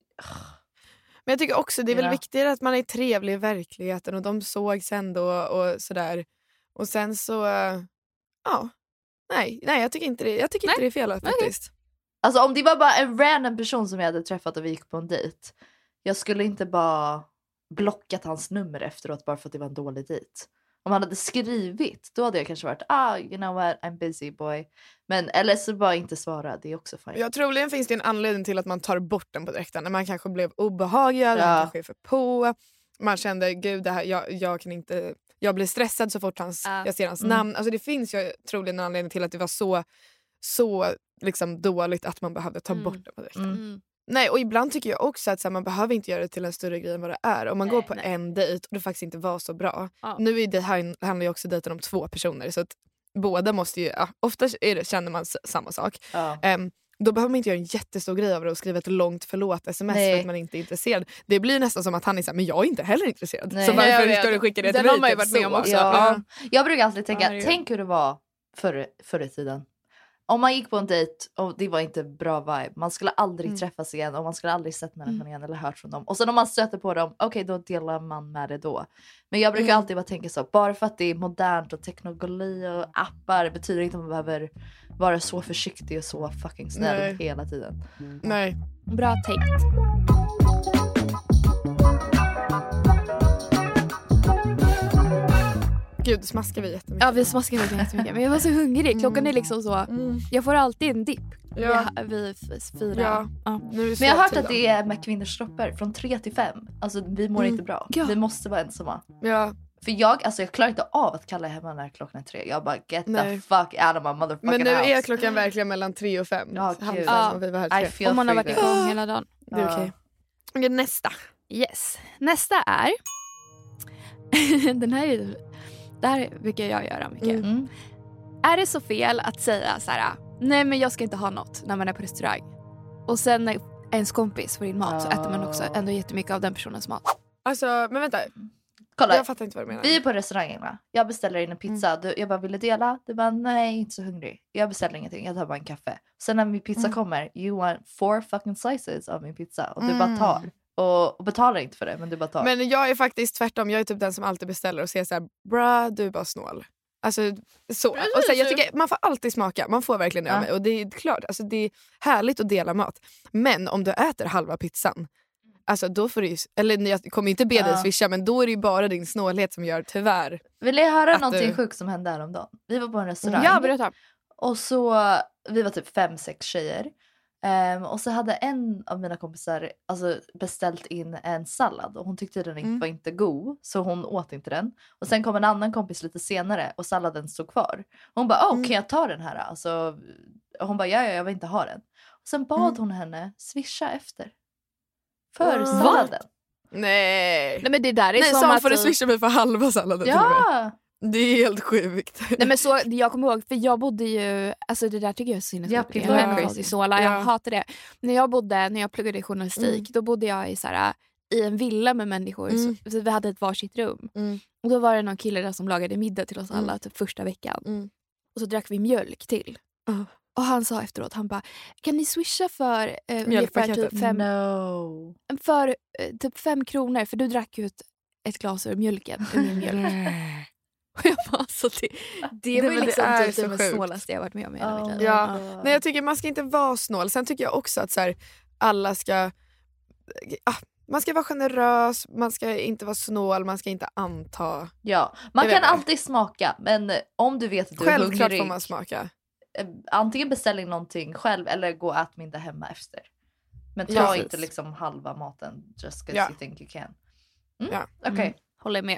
Men jag tycker också det är väl Ja. viktigare att man är trevlig i verkligheten och de sågs ändå och sådär. Och sen så, äh, ja. Nej, nej jag tycker inte det, jag tycker inte det är fel faktiskt. Alltså om det var bara en random person som jag hade träffat och vi gick på en dejt. Jag skulle inte bara blockat hans nummer efteråt bara för att det var en dålig dejt. Om han hade skrivit, då hade jag kanske varit ah, you know what, I'm busy boy. Men eller så bara inte svara, det är också fine. Ja, troligen finns det en anledning till att man tar bort den på direkten. När man kanske blev obehaglig, Ja. man kanske är för på. Man kände, gud det här, jag, jag kan inte... Jag blir stressad så fort hans, Ja. jag ser hans Mm. namn. Alltså det finns ju troligen en anledning till att det var så, så liksom dåligt att man behövde ta Mm. bort det på direkten. Mm. Mm. Nej, och ibland tycker jag också att så här, man behöver inte göra det till en större grej än vad det är. Om man Nej, går på nej. en dejt och det faktiskt inte var så bra. Ja. Nu är det här, handlar ju också dejten om två personer. Så att båda måste ju, ja, ofta är det, känner man s- samma sak. Ja. Ehm, då behöver man inte göra en jättestor grej av det och skriva ett långt förlåt-sms Nej. för att man inte är intresserad. Det blir nästan som att han är såhär, men jag är inte heller intresserad. Nej. Så Nej, jag varför vet. ska du skicka det Den till mig? har man ju typ varit med så. om också. Ja. Jag brukar alltid tänka, Ja, herregud. tänk hur det var förr, förr i tiden. Om man gick på en dejt och det var inte bra vibe, man skulle aldrig Mm. träffas igen och man skulle aldrig sett människan igen eller hört från dem. Och sen om man stöter på dem, okej då delar man med det då. Men jag brukar Mm. alltid bara tänka så, bara för att det är modernt och teknologi och appar betyder inte att man behöver vara så försiktig och så fucking snäll Nej. hela tiden. Nej. Bra tänkt. Gud, smaskar vi jättemycket. Ja vi smaskar verkligen jättemycket men jag var så hungrig, klockan är liksom så, Mm. jag får alltid en dipp Ja. vid, vid f- fyra. Ja. Ja. Nu är det Men jag har hört sovtid att då. det är med kvinnors kroppar från tre till fem. Alltså vi mår Mm. inte bra. Ja. Vi måste vara ensamma. Ja. För jag, alltså jag klarar inte av att kalla hemma när klockan är tre. Jag bara get Nej. the fuck out of my motherfucking Men nu house. är klockan verkligen mellan tre och fem. Ja, Halv gud. fem Ja. och vi var här I tre. feel Om man har free varit then. igång hela dagen. Det är okej. Okej, nästa. Yes. Nästa är den här är, det här brukar jag göra mycket. Mm. Mm. Är det så fel att säga så här: nej men jag ska inte ha något när man är på restaurang och sen när ens kompis får in mat så äter man också ändå jättemycket av den personens mat. Alltså, men vänta. Kolla, Jag fattar inte vad du menar. vi är på restaurangen va? Jag beställer in en pizza. Du, jag bara, vill du dela? Du bara, nej inte så hungrig. Jag beställer ingenting, jag tar bara en kaffe. Sen när min pizza Mm. kommer, you want four fucking slices av min pizza. Och du Mm. bara tar. Och, och betalar inte för det, men du bara tar. Men jag är faktiskt tvärtom. Jag är typ den som alltid beställer och säger så här: bra, du är bara snål. Alltså så. Och sen, jag tycker, man får alltid smaka. Man får verkligen det av Ja. mig. Och det är klart, alltså, det är härligt att dela mat. Men om du äter halva pizzan, alltså då får du ju, eller jag kommer inte be dig Ja. swisha, men då är det ju bara din snålhet som gör tyvärr. Vill ni höra Att någonting du- sjukt som hände häromdagen? Vi var på en restaurang. Ja, berätta. Och så, vi var typ fem, sex tjejer. Ehm, och så hade en av mina kompisar alltså, beställt in en sallad och hon tyckte den inte Mm. var inte god så hon åt inte den. Och sen kom en annan kompis lite senare och salladen stod kvar. Hon bara, åh Mm. kan jag ta den här? Alltså, hon bara, ja, ja jag vill inte ha den. Och sen bad Mm. hon henne swisha efter. För Va? salladen. Nej. Nej men det där är Nej, som så att får du typ- swisha mig för halva salladen. till och med. Ja! Det är helt sjukt. Nej men så, jag kommer ihåg, för jag bodde ju, alltså det där tycker jag är så Ja, sinnessjukt. people Jag are är crazy. i Sola, jag Ja. hatar det. När jag bodde, när jag pluggade journalistik, Mm. då bodde jag i så här, i en villa med människor, Mm. så, så vi hade ett varsitt rum. Mm. Och då var det någon kille där som lagade middag till oss alla Mm. typ första veckan. Mm. Och så drack vi mjölk till. Uh. Och han sa efteråt, han bara, kan ni swisha för eh, ungefär Mjölkpaketet? typ fem, No. för eh, typ fem kronor, för du drack ju ett, ett glas ur mjölken, ur min mjölk. Och jag bara, så det, det var Det- ju det liksom är typ så det sjukt. snålaste jag varit med om i hela Oh mitt my liv. Ja. God. Nej, jag tycker man ska inte vara snål. Sen tycker jag också att så här, alla ska... Ah, man ska vara generös, man ska inte vara snål, man ska inte anta. Ja, man Jag kan vet inte. alltid smaka, men om du vet att du är Självklart hungrig, får man smaka. eh, antingen beställ in någonting själv eller gå och ät middag hemma efter. Men ta Ja, precis. inte liksom halva maten just 'cause Ja. you think you can. Mm? Ja. Okej. Mm. Håller med.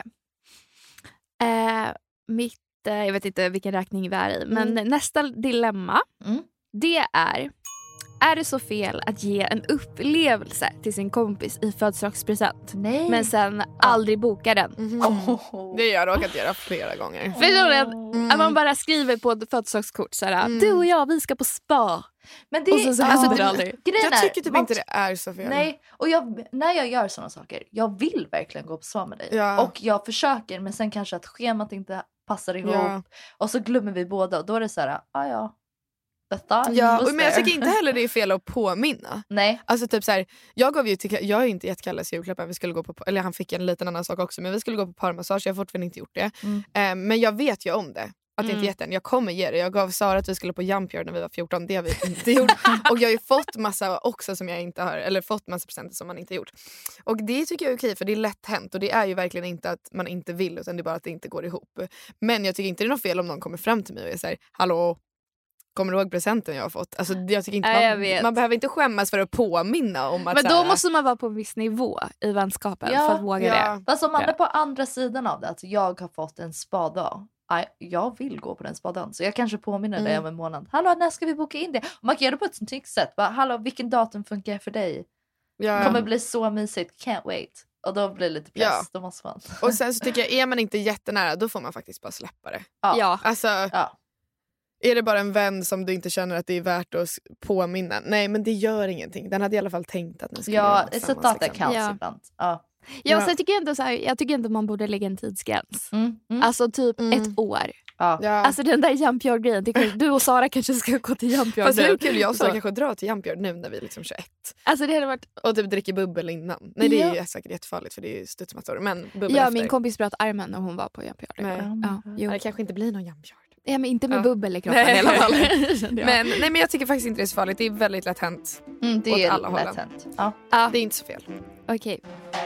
Eh, mitt, eh, jag vet inte vilken räkning vi är i, men nästa dilemma, Mm. det är, är det så fel att ge en upplevelse till sin kompis i födelsedagspresent, Nej. men sen aldrig boka den? Mhm. Oh. Det har jag råkat göra flera gånger. Förstår du? Mm. Att man bara skriver på ett födelsedagskort såhär, Mm. du och jag, vi ska på spa. Men det Och så, så ja. händer det aldrig. Grejen Jag är, tycker typ man- inte det är så fel. Nej, och jag, när jag gör såna saker, jag vill verkligen gå på spa med dig. Ja. Och jag försöker, men sen kanske att schemat inte passar ihop. Ja. Och så glömmer vi båda och då är det så här, ah ja. The thought Ja, was och, men jag there. tycker inte heller det är fel att påminna. Nej. Alltså typ så här, jag gav ju till, jag har ju inte gett Kalles julklappar, vi skulle gå på, eller han fick en liten annan sak också, men vi skulle gå på parmassage, jag har fortfarande inte gjort det. Mm. Eh, men jag vet ju om det. Att Mm. inte gett den. Jag kommer ge det. Jag gav Sara att vi skulle på Jumpyard när vi var fjorton. Det har vi inte gjort. Och jag har ju fått massa också som jag inte har. Eller fått massa presenter som man inte gjort. Och det tycker jag är okej, för det är lätt hänt. Och det är ju verkligen inte att man inte vill, utan det är bara att det inte går ihop. Men jag tycker inte det är något fel om någon kommer fram till mig och är såhär, hallå, kommer du ihåg presenten jag har fått? Alltså, jag tycker inte Nej, jag man, vet. man behöver inte skämmas för att påminna om att Men så då här, måste man vara på en viss nivå i vänskapen Ja, för att våga ja. det. Fast om man Ja. är på andra sidan av det, att jag har fått en spadag. aj, jag vill gå på den spadan. Så jag kanske påminner dig Mm. om en månad. Hallå, när ska vi boka in det? Och man kan göra det på ett sånt snyggt sätt. Bara, hallå, vilken datum funkar för dig? Ja. Det kommer bli så mysigt. Can't wait. Och då blir det lite press. Ja. Då måste man. Och sen så tycker jag, är man inte jättenära, då får man faktiskt bara släppa det. Ja. Ja. Alltså, Ja. är det bara en vän som du inte känner att det är värt att s- påminna? Nej, men det gör ingenting. Den hade i alla fall tänkt att ni skulle Ja, göra it's a tillsammans, thought that liksom. counts Ja. ibland. Ja. Ja, Ja. så jag tycker ändå så här, jag tycker inte man borde lägga en tidsgräns. Mm. Mm. Alltså typ Mm. ett år. Ja. Ja. Alltså den där Jumpyard-grejen, det kan- du och Sara kanske ska gå till Jumpyard Fast det är nu. kul, jag och Sara Så. kanske drar till Jumpyard nu när vi är liksom tjugoett. Alltså det hade varit... Och typ dricker bubbel innan. Nej, det är Ja. ju säkert jättefarligt för det är ju studsmattor. Men bubbel Ja, efter. min kompis bröt armen när hon var på Jumpyard. Nej. Ja, jo. Nej, det kanske inte blir någon Jumpyard. Ja, men inte med Ja. bubbel i kroppen Nej. i alla fall. Kände jag. Men, nej, men jag tycker faktiskt inte det är så farligt. Det är väldigt lätt hänt. Mm, det Åt är alla hållen. lätt hänt. Ja. Ja, Det är inte så fel. okej.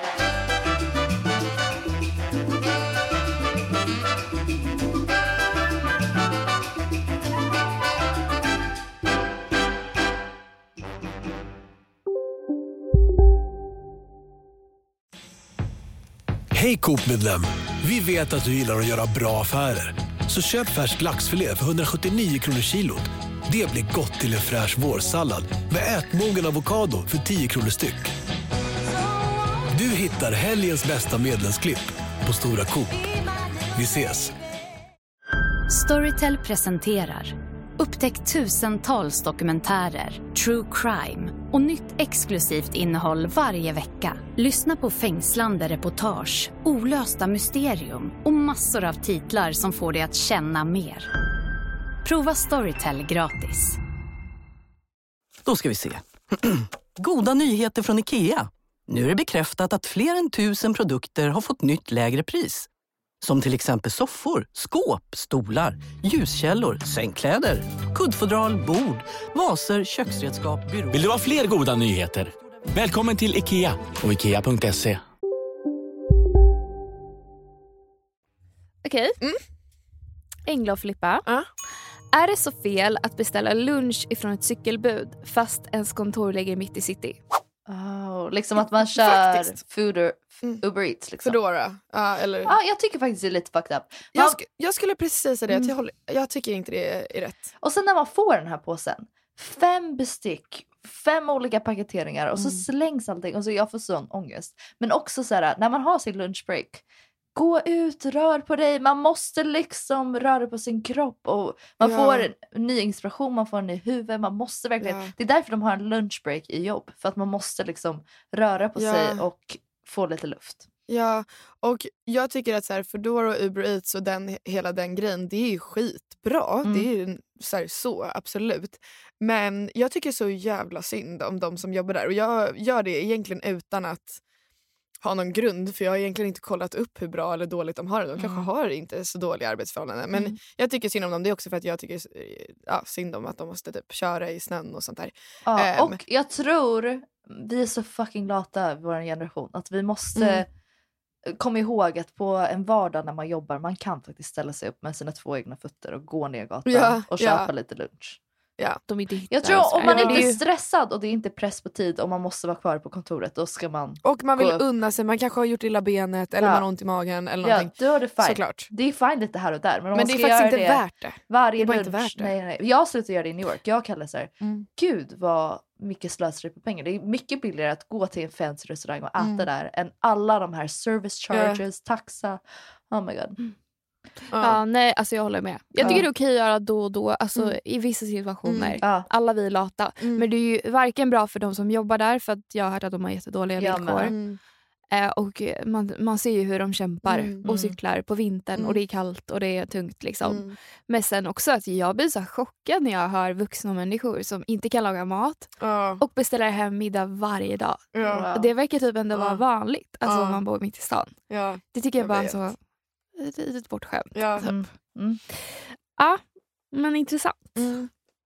Hej Coop-medlem! Vi vet att du gillar att göra bra affärer. Så köp färsk laxfilé för hundrasjuttionio kronor kilot. Det blir gott till en fräsch vårsallad med ätmogen avokado för tio kronor styck. Du hittar helgens bästa medlemsklipp på Stora Coop. Vi ses! Storytel presenterar upptäck tusentals dokumentärer, true crime och nytt exklusivt innehåll varje vecka. Lyssna på fängslande reportage, olösta mysterium och massor av titlar som får dig att känna mer. Prova Storytel gratis. Då ska vi se. Goda nyheter från IKEA. Nu är det bekräftat att fler än tusen produkter har fått nytt lägre pris. Som till exempel soffor, skåp, stolar, ljuskällor, sängkläder, kuddfodral, bord, vaser, köksredskap, byråer. Vill du ha fler goda nyheter? Välkommen till IKEA och ikea punkt se. Okej. Mm. Engla och Filippa. Ja. Är det så fel att beställa lunch ifrån ett cykelbud fast ens kontor ligger mitt i city? Oh, liksom att man kör Faktiskt. Fooder, Mm. Uber Eats. Liksom. Foodora. Ja, eller... Ja, jag tycker faktiskt det är lite fucked up. Man, jag, sk- jag skulle precis säga det. Mm. Att jag, håller, jag tycker inte det är rätt. och sen när man får den här påsen. Fem bestick, fem olika paketeringar och så Mm. slängs allting. Och så jag får sån ångest. Men också så här, när man har sin lunchbreak. Gå ut, rör på dig. Man måste liksom röra på sin kropp. Och man Ja. får en ny inspiration, man får en ny huvud. Man måste verkligen. Ja. Det är därför de har en lunchbreak i jobb. För att man måste liksom röra på Ja. sig och få lite luft. Ja, och jag tycker att så här, Foodora och Uber Eats och den, hela den grejen, det är ju skitbra. Mm. Det är ju så, här, så, absolut. Men jag tycker så jävla synd om de som jobbar där. Och jag gör det egentligen utan att ha någon grund. För jag har egentligen inte kollat upp hur bra eller dåligt de har det. De mm. kanske har inte så dåliga arbetsförhållanden. Men mm. jag tycker synd om dem. Det är också för att jag tycker ja, synd om att de måste typ köra i snön och sånt där. Ja, um, och jag tror vi är så fucking lata, vår generation. Att vi måste... Mm. Kom ihåg att på en vardag när man jobbar, man kan faktiskt ställa sig upp med sina två egna fötter och gå ner gatan ja, och köpa ja. lite lunch. Ja, de är jag tror om man är inte är stressad och det är inte press på tid och man måste vara kvar på kontoret, då ska man och man vill unna sig, man kanske har gjort illa benet eller ja. man har ont i magen eller någonting. Ja, då är det fine. Såklart. Det är fine lite här och där, men, om men man det är faktiskt inte det värt det. Varje det är lunch. Inte värt det. Nej, nej. Jag slutar göra det i New York. Jag kallar det så här, mm. gud vad mycket slöseri på pengar. Det är mycket billigare att gå till en fancy restaurang och äta mm. där än alla de här service charges, ja. taxa. Oh my god. Mm. Ja. ja, nej, alltså jag håller med. Jag tycker ja. det är okej att göra då och då, alltså mm. i vissa situationer. Mm. Ja. Alla vi är lata. Mm. Men det är ju varken bra för de som jobbar där, för att jag har hört att de har jättedåliga ja, villkor. Mm. Eh, och man, man ser ju hur de kämpar mm. och cyklar på vintern mm. och det är kallt och det är tungt liksom. Mm. Men sen också att jag blir så chockad när jag hör vuxna människor som inte kan laga mat ja. och beställer hem middag varje dag. Ja. Och det verkar typ ändå vara ja. vanligt, alltså ja. om man bor mitt i stan. Ja. Det tycker jag, jag bara vet. så ett litet bortskämt. Ja. Typ. Mm. Mm. Ja, men intressant. Mm.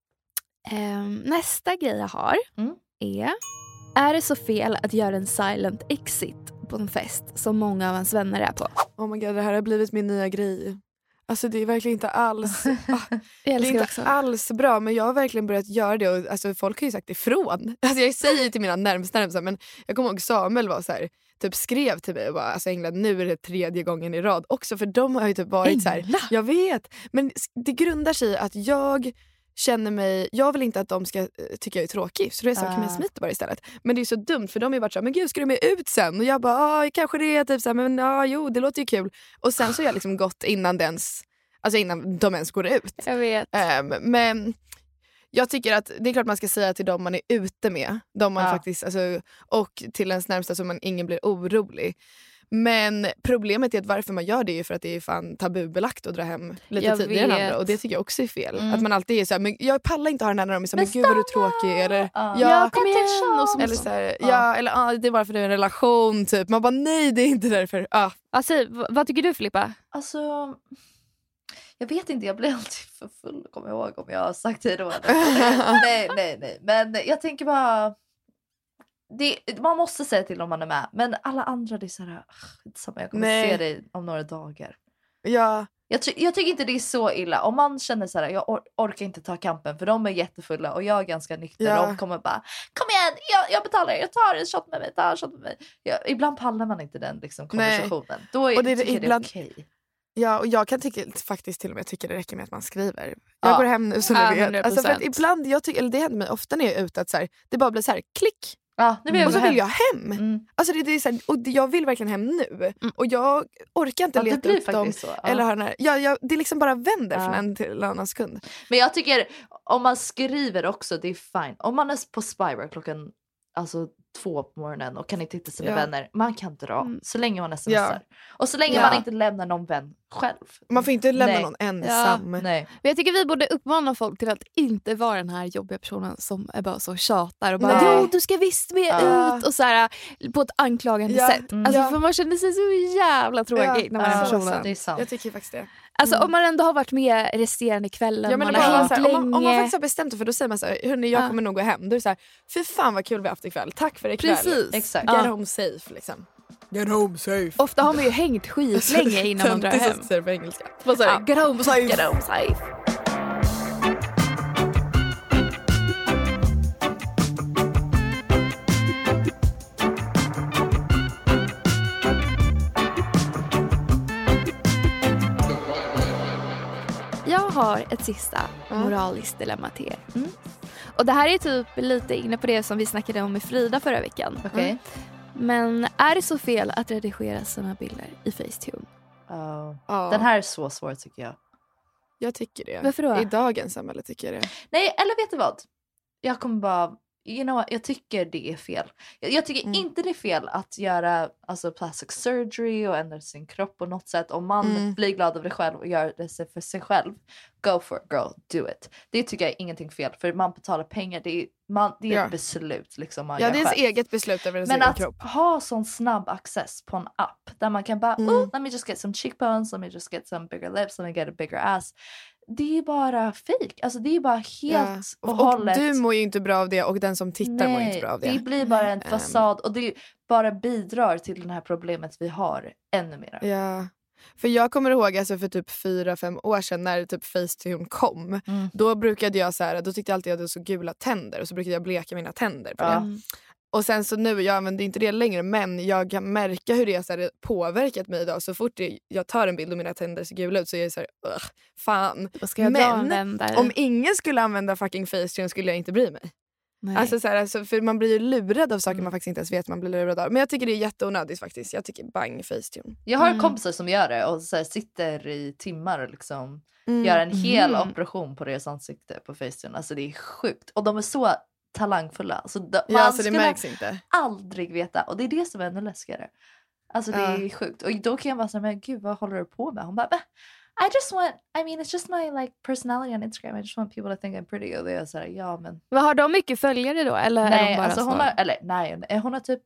Um, nästa grej jag har mm. är: är det så fel att göra en silent exit på en fest som många av ens vänner är på? Oh my god, det här har blivit min nya grej. Alltså det är verkligen inte alls ah, det är inte också. alls bra, men jag har verkligen börjat göra det och alltså, folk har ju sagt ifrån. Alltså jag säger till mina närmsta närmsta, men jag kommer ihåg Samuel var så här, typ skrev till mig och bara, alltså England, nu är det tredje gången i rad också, för de har ju typ varit så här, jag vet, men det grundar sig i att jag känner mig, jag vill inte att de ska tycka jag är tråkig, så det är så, uh. kan man smita bara istället. Men det är så dumt, för de har ju varit så här, men gud, ska du med ut sen? Och jag bara, ja, kanske det är typ så här, men ja, jo, det låter ju kul. Och sen så har jag liksom gått innan dens, alltså innan de ens går ut. Jag vet. Um, men jag tycker att det är klart man ska säga till dem man är ute med, de man uh. faktiskt, alltså, och till ens närmsta så man ingen blir orolig. Men problemet är att varför man gör det är för att det är fan tabubelagt att dra hem lite jag tidigare än vet. andra. Och det tycker jag också är fel. Mm. Att man alltid är så här, men jag pallar inte ha den här när de är så här, men, men gud vad du är tråkig. Eller, uh. ja, ja, kom igen. Och så, eller så här, uh. ja, eller ah, det är bara för att det är en relation typ. Man bara, nej, det är inte därför. Uh. Alltså, v- vad tycker du, Filippa? Alltså, jag vet inte, jag blir alltid för full, kommer jag ihåg om jag har sagt det då. nej, nej, nej. Men jag tänker bara, det, man måste säga till om man är med. Men alla andra, det är så här, samma, jag kommer Nej. se dig om några dagar. Ja. Jag, ty- jag tycker inte det är så illa. Om man känner så här, jag or- orkar inte ta kampen, för de är jättefulla och jag är ganska nykter. Ja. Och de kommer bara, kom igen, jag, jag betalar, jag tar en shot med mig, tar en shot med mig. Jag, ibland pallar man inte den liksom, konversationen. Nej. Då är, och det, tycker ibland... det är okej. Ja, och jag kan tycka, faktiskt till och med tycka det räcker med att man skriver. Jag ja. går hem nu så ja, ni vet. Alltså, för att ibland, jag tycker, eller det händer mig ofta när jag är ute, att så här, det bara blir så här, klick. Ja, nu vill jag och så hem. vill jag hem. Mm. Alltså det, det är så här, och jag vill verkligen hem nu. Mm. Och jag orkar inte ja, leta upp dem. Så, ja. Eller ha den här, ja, jag, det liksom bara vänder ja. från en till en annan sekund. Men jag tycker, om man skriver också, det är fine. Om man är på Spybar klockan alltså, två på morgonen och kan inte hitta sina ja. vänner, man kan dra. Mm. Så länge man smsar. Ja. Och så länge ja. man inte lämnar någon vän själv. Man får inte lämna Nej. någon ensam. Ja. Nej. Men jag tycker vi borde uppmana folk till att inte vara den här jobbiga personen som är bara så tjatar och bara, jo, du ska visst med ja. ut och så här, på ett anklagande ja. sätt. Mm. Alltså, ja. för man känner sig så jävla tråkig ja. när man är ja. personen. Det är sant. Jag tycker faktiskt det. Alltså Mm. om man ändå har varit med resterande kvällen, ja, men man har hängt här, länge. om, man, om man faktiskt har bestämt sig, för då säger man så här, hörni, jag ja. kommer nog gå hem. Då är det så här, fy fan vad kul vi har haft ikväll. Tack för ikväll. Precis. Exakt. Get ja. home safe liksom. Get home safe. Ofta har man ju hängt skitlänge innan man drar hem. Det är så på engelska. Vad säger ja. Get home safe. Get home safe. Jag har ett sista moraliskt dilemma till er. Mm. Och det här är typ lite inne på det som vi snackade om med Frida förra veckan. Okay. Mm. Men är det så fel att redigera sina bilder i Facetune? Uh, oh. Den här är så svår tycker jag. Jag tycker det. Varför då? I dagens samhälle tycker jag det. Nej, eller vet du vad? Jag kommer bara... you know what, jag tycker det är fel. Jag, jag tycker mm. inte det är fel att göra alltså, plastic surgery och ändra sin kropp på något sätt. Om man mm. blir glad av det själv och gör det för sig själv, go for it, girl, do it. Det tycker jag är ingenting fel, för man betalar pengar. Det är, man, det är ja. ett beslut liksom, man ja, gör det är ens själv. eget beslut över ens Men egen att kropp. ha sån snabb access på en app där man kan bara, mm. oh, let me just get some cheekbones, let me just get some bigger lips, let me get a bigger ass. Det är bara fake. Alltså det är bara helt ja. och, och hållet. Du mår ju inte bra av det, och den som tittar Nej, mår inte bra av det. Det blir bara en fasad och det bara bidrar till det här problemet vi har ännu mer. Ja. För jag kommer ihåg alltså för typ fyra, fem år sedan när typ Facetune kom. Mm. Då brukade jag så här, då tyckte jag alltid att jag hade så gula tänder, och så brukade jag bleka mina tänder på ja. det. Och sen så nu, jag använder inte det längre, men jag kan märka hur det har påverkat mig idag. Så fort det, jag tar en bild och mina tänder ser gula ut, så är jag så här, ugh, fan. Ska jag men om ingen skulle använda fucking Facetune skulle jag inte bry mig. Nej. Alltså, så här, alltså, för man blir ju lurad av saker mm. man faktiskt inte ens vet man blir lurad av. Men jag tycker det är jätteonödigt faktiskt. Jag tycker bang Facetune. Jag har mm. kompisar som gör det och så här, sitter i timmar och liksom mm. gör en hel mm. operation på deras ansikte på Facetune. Alltså det är sjukt. Och de är så talangfulla. Alltså, de, ja, man alltså, det skulle märks inte. aldrig veta. Och det är det som är ännu läskigare. Alltså det ja. är sjukt. Och då kan jag bara säga, men gud, vad håller du på med? Hon bara, I just want, I mean it's just my like personality on Instagram. I just want people to think I'm pretty. Och det är så här, ja men. Vad har de mycket följare då? Eller nej, är de bara alltså hon har, eller nej, hon har typ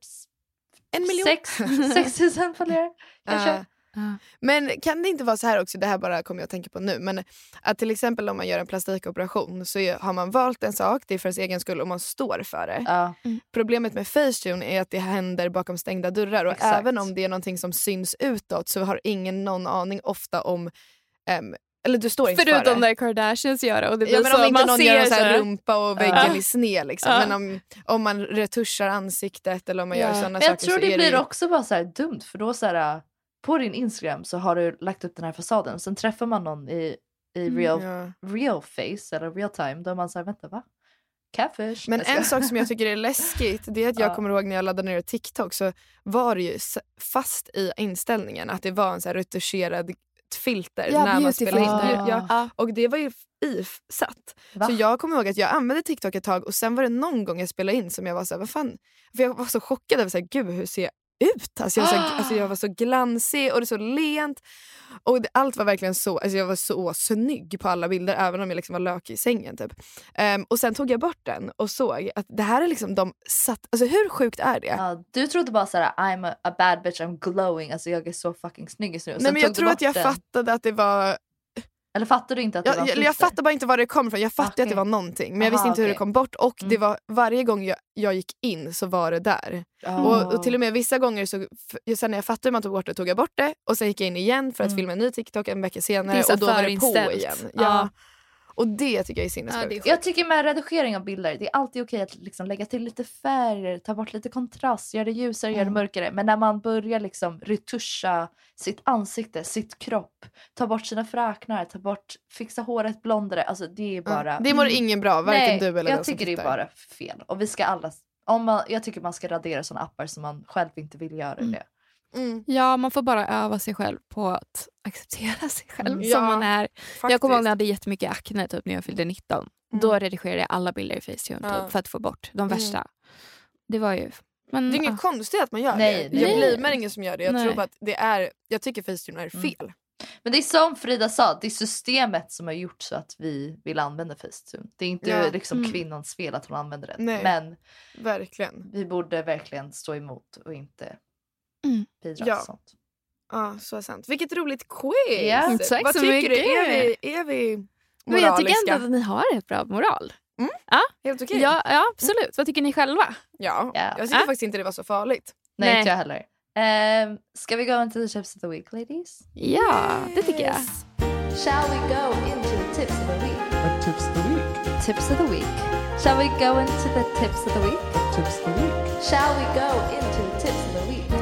en miljon. Sex, sex tusen följare kanske. Uh. Uh. Men kan det inte vara så här också, det här bara kommer jag att tänka på nu, men att till exempel om man gör en plastikoperation så är, har man valt en sak, det är för ens egen skull och man står för det. Uh. Mm. Problemet med Facetune är att det händer bakom stängda dörrar, och Exakt. även om det är någonting som syns utåt så har ingen någon aning ofta om um, eller du står inte förutom för det. när Kardashians gör det, och det blir ja, men så, om inte man någon ser gör en så sån här här rumpa och väggen uh. i sned liksom. Uh. Men om, om man retuschar ansiktet eller om man ja. gör sådana men saker, jag tror så det är blir det också bara så här dumt, för då så här, på din Instagram så har du lagt upp den här fasaden, sen träffar man någon i, i real, ja. real face eller real time, då är man så här, vänta va? Catfish. Men en sak som jag tycker är läskigt, det är att jag ja. kommer ihåg när jag laddade ner TikTok, så var det ju fast i inställningen att det var en så här retuscherad filter ja, när man spelade in. Ah. Ja, ja. Och det var ju ifsatt. Va? Så jag kommer ihåg att jag använde TikTok ett tag, och sen var det någon gång jag spelade in som jag var så här, vad fan? För jag var så chockad över så här, gud hur ser jag ut? Alltså jag, var så, alltså jag var så glansig och det så lent. Och det, allt var verkligen så, alltså jag var så snygg på alla bilder, även om jag liksom var lök i sängen typ. Um, och sen tog jag bort den och såg att det här är liksom de satt, alltså hur sjukt är det? Ja, du trodde bara såhär, I'm a, a bad bitch, I'm glowing, alltså jag är så fucking snygg just nu. Nej, men jag tror att jag den. fattade att det var. Eller fattade du inte att det jag, var jag, jag fattade bara inte var det kom ifrån. Jag fattade okay. att det var någonting, men jag visste Aha, inte hur okay. det kom bort. Och mm. det var varje gång jag, jag gick in så var det där. Oh. Och, och till och med vissa gånger så, sen när jag fattade hur man tog bort det, tog jag bort det. Och sen gick jag in igen för att mm. filma en ny TikTok en vecka senare. Och då var det på igen. Ja. Ja. Och det tycker jag är sinnessjukt. Ja, jag tycker med redigering av bilder, det är alltid okej att liksom lägga till lite färger, ta bort lite kontrast, göra det ljusare, mm. göra det mörkare. Men när man börjar liksom retuscha sitt ansikte, sitt kropp, ta bort sina fräknar, ta bort, fixa håret blondare, alltså det är bara... Mm. Det mår ingen bra, varken Nej, du eller den jag som tycker det är tittar. bara fel. Och vi ska alla... Om man, jag tycker man ska radera såna appar som man själv inte vill göra mm. det. Mm. Ja, man får bara öva sig själv på att acceptera sig själv Mm. som Ja, man är. faktiskt. Jag kommer ihåg när jag hade jättemycket akne typ när jag fyllde nitton. Mm. Då redigerade jag alla bilder i Facetune Ja. typ, för att få bort de Mm. värsta. Det var ju... Men, Det är inget ah. konstigt att man gör Nej, det. nej. Jag blir ingen som gör det. Jag Nej. tror bara att det är, jag tycker Facetune är fel. Mm. Men det är som Frida sa, det är systemet som har gjort så att vi vill använda Facetune. Det är inte Ja. liksom Mm. kvinnans fel att hon använder det. Nej. Men Verkligen. vi borde verkligen stå emot och inte Mm. bidra Ja. till sånt. Ja, så sant. Vilket roligt quiz! Ja, tack Vad så tycker mycket. du? Är vi, är vi Men jag tycker moraliska? ändå att ni har ett bra moral. Mm. Ja. Helt okej? Ja, ja, absolut. Vad tycker ni själva? Ja, Ja. jag tycker Ja. faktiskt inte det var så farligt. Nej, Nej. inte jag heller. Um, ska vi go into the tips of the week, ladies? Ja, det tycker jag. Shall we go into the tips of the week? What tips of the week? Tips of the week. Shall we go into the tips of the week? What tips of the week? Shall we go into the tips of the week?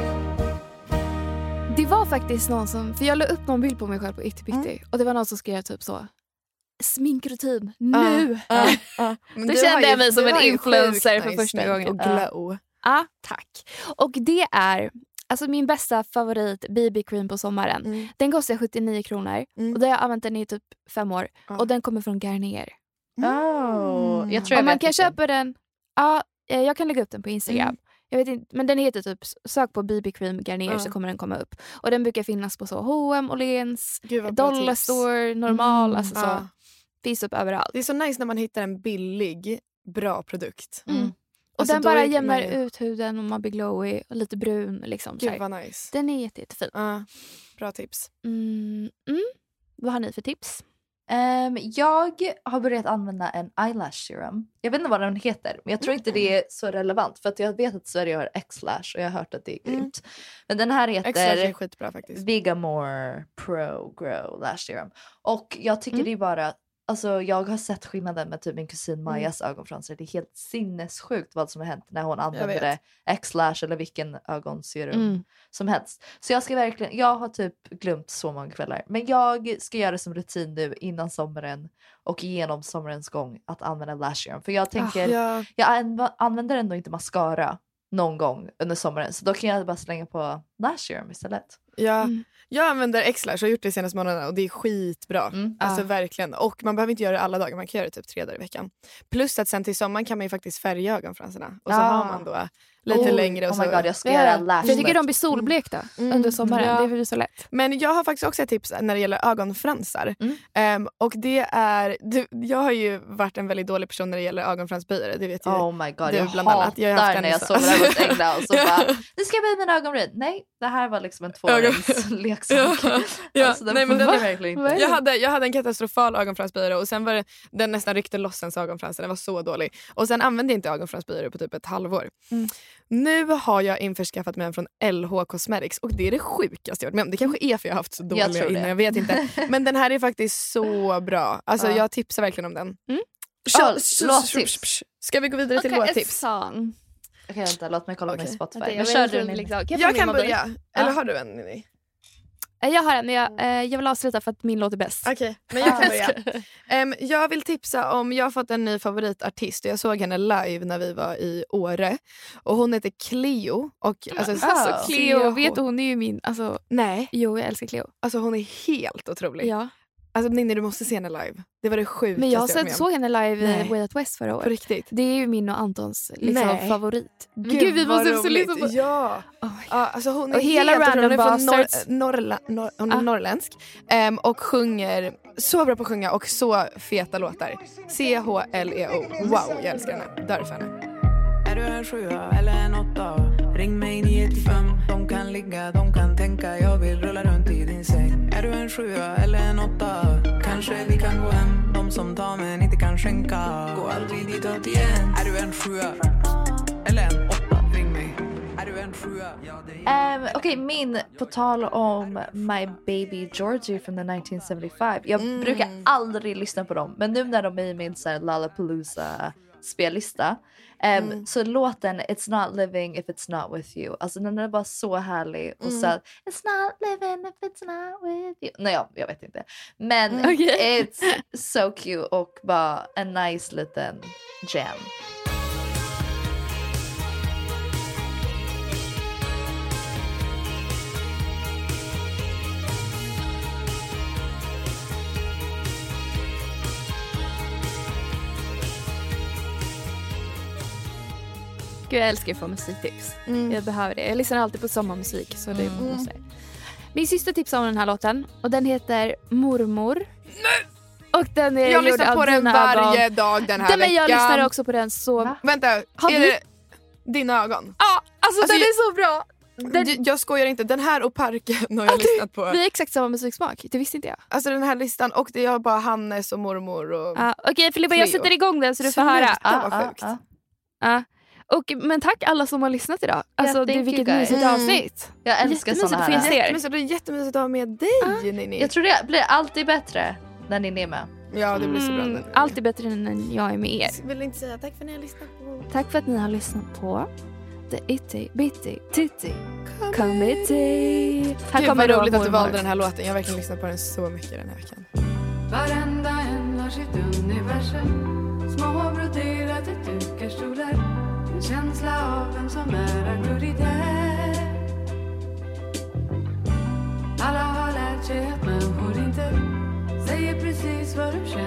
Det var faktiskt någon som, för jag la upp någon bild på mig själv på Itty Bitty Mm. och det var någon som skrev typ så: sminkrutin nu. Uh, uh, uh. Men Då du kände har jag ju- mig som du en har ju influencer sjukt för nice första smink gången. Och glow. Ja, tack. Och det är alltså min bästa favorit B B cream på sommaren. Mm. Den kostar sjuttionio kronor Mm. och det har jag använt den i typ fem år. Ja. Och den kommer från Garnier. Oh, jag tror jag Och man vet kan inte. köpa den, Ja, jag kan lägga upp den på Instagram. Mm. Jag vet inte, men den heter typ, sök på B B Cream Garnier Ja. så kommer den komma upp. Och den brukar finnas på så H och M, Åhléns, Gud, vad bra Dollar tips. Store, normal, Mm. alltså så. Ja. Finns upp överallt. Det är så nice när man hittar en billig, bra produkt. Mm. Och Alltså, den då bara är jämnar man ju- ut huden och man blir glowy och lite brun. Liksom, så Gud här. vad nice. Den är jätte, jättefin. Ja, bra tips. Mm. Mm. Vad har ni för tips? Um, jag har börjat använda en eyelash serum. Jag vet inte vad den heter, men jag tror inte det är så relevant. För att jag vet att Sverige har X-lash och jag har hört att det är Mm. grymt. Men den här X-lash är heter skitbra faktiskt. Vigamore Pro Grow Lash Serum. Och jag tycker Mm. det är bara... Alltså jag har sett skillnaden med typ min kusin Majas ögonfransar. Det är helt sinnessjukt vad som har hänt när hon använder vet. X-lash eller vilken ögonserum Mm. som helst. Så jag ska verkligen, jag har typ glömt så många kvällar. Men jag ska göra det som rutin nu innan sommaren och genom sommarens gång att använda lash serum. För jag tänker, Ja, jag anv- använder ändå inte mascara någon gång under sommaren. Så då kan jag bara slänga på lash serum istället. ja. Mm. Jag använder X-lash och har gjort det senaste månaderna och det är skitbra. Mm. Alltså Ja. verkligen. Och man behöver inte göra det alla dagar, man kan göra det typ tre dagar i veckan. Plus att sen till sommaren kan man ju faktiskt färga ögonfransarna. Och så Ah. har man då lite Oh, längre. Och oh så. my god, jag ska Ja, göra lash för jag tycker lift. de blir solblekta Mm. under sommaren. Ja. Det blir så lätt. Men jag har faktiskt också ett tips när det gäller ögonfransar. Mm. Ehm, och det är, du, jag har ju varit en väldigt dålig person när det gäller ögonfransböjare. Det vet ju Oh my god, du jag bland annat. hatar Jag har haft en när jag så- sover hemma hos Engla och så bara, nu ska jag böja mina ögonbryn. Nej, det här var liksom en tvåårings leksak. Ja, ja. Alltså, den Nej, men funkar den- verkligen Vad är inte. Jag hade, jag hade en katastrofal ögonfransböjare och sen var det, den nästan ryckte loss ens ögonfransar. Den var så dålig. Och sen använde jag inte ögonfransböjare på typ ett halvår. Mm. Nu har jag införskaffat mig en från L H Cosmetics och det är det sjukaste jag varit med om. Det kanske är för jag har haft så dåliga Jag tror det. innan, jag vet inte. Men den här är faktiskt så bra. Alltså Ja. jag tipsar verkligen om den. Mm. Kör- Ja, sh- låttips. sh- sh- Ska vi gå vidare till Okej, våra ett tips? song. Okej, vänta, låt mig kolla Okej. min Spotify. Vänta, Men jag kör vet du inte min. liksom. Kan Jag få min kan mobil? börja. Eller Ja. har du en, Nini? Eh, Jag har en, men jag, eh, jag vill avsluta för att min låter bäst. Okej, men jag kan börja. Em, jag vill tipsa om, jag har fått en ny favoritartist och jag såg henne live när vi var i Åre. Och hon heter Cleo. Och, alltså, Alltså Oh. Cleo, vet du, hon är ju min... Alltså, Nej, jo, jag älskar Cleo. alltså hon är helt otrolig. Ja. Alltså Ninni, du måste se henne live. Det var det sjukaste Men jag jag varit så, med om. såg henne live Nej. i Way Out West förra På året. riktigt. Det är ju min och Antons liksom, Nej. favorit. Men Gud, vi vad måste också roligt. lyssna på... Ja. Oh my God. Ja, alltså hon är Och hela helt otrolig. Random Hon är från Bastards. norr, norrla, norr, hon är Ah. norrländsk. Em, och sjunger så bra på att sjunga och så feta låtar. C H L E O. Wow, jag älskar henne. Därför henne. Är du en sjua eller en åtta? Ring mig nio till fem. De kan ligga, de kan tänka. Jag vill rulla runt i din säng. Är du en sjua eller en åtta? Kanske vi kan gå hem. De som tar men inte kan skänka. Gå aldrig ditåt igen. Är du en sjua eller en åtta? Ring mig. Är du en sjua? Um, Okej, min på tal om My Baby Georgie from the nineteen seventy-five. Jag Mm. brukar aldrig lyssna på dem. Men nu när de är i min så här Lollapalooza spellista. Um, Mm. Så låten It's not living if it's not with you. Alltså den är bara så härlig. Och Mm. så It's not living if it's not with you. Nej, ja, jag vet inte. Men Mm. Okej. it's so cute och bara en nice liten jam. Gud, jag älskar att få musiktips. Mm. Jag behöver det. Jag lyssnar alltid på sommarmusik. Så det Mm. måste jag. Min syster tipsade om den här låten. Och den heter Mormor. Och den är Jag gjord lyssnar av på den dina varje ögon. dag den här Den, men jag veckan. lyssnar också på den så... Va? Vänta, Har är du- det dina ögon? Ja, alltså, Alltså, den jag- är så bra. Den- Jag, jag skojar inte, den här och Parken har jag Ja, du- lyssnat på. Vi har exakt samma musiksmak. Det visste inte jag. Alltså den här listan, och det är bara Hannes och mormor och... Ja, Okej Filippa, jag Cleo. sätter igång den så du får Sluta. höra. Ah, vad ah, sjukt. ah. Ja. Och, men tack alla som har lyssnat idag. Alltså, Yeah, det, thank vilket you guys. mysigt Mm. avsnitt. Jag älskar Jättemysigt såna att få här. gästa er. Men så det är jättemysigt att ha med dig, Ninni. Jag tror det blir alltid bättre när ni är med. Ja, det blir så bra. Mm, när- allt är bättre än när jag är med er. Jag vill inte säga tack för att ni har lyssnat på Tack för att ni har lyssnat på The Itty Bitty Titty Committee. Här Gud kommer vad då roligt att du mormor. valde den här låten. Jag har verkligen lyssnat på den så mycket den här veckan. Varenda en har sitt universum. Små broderade dukar, stolar. En känsla av vem som är auktoritär. Alla har lärt sig att människor inte säger precis vad de känner.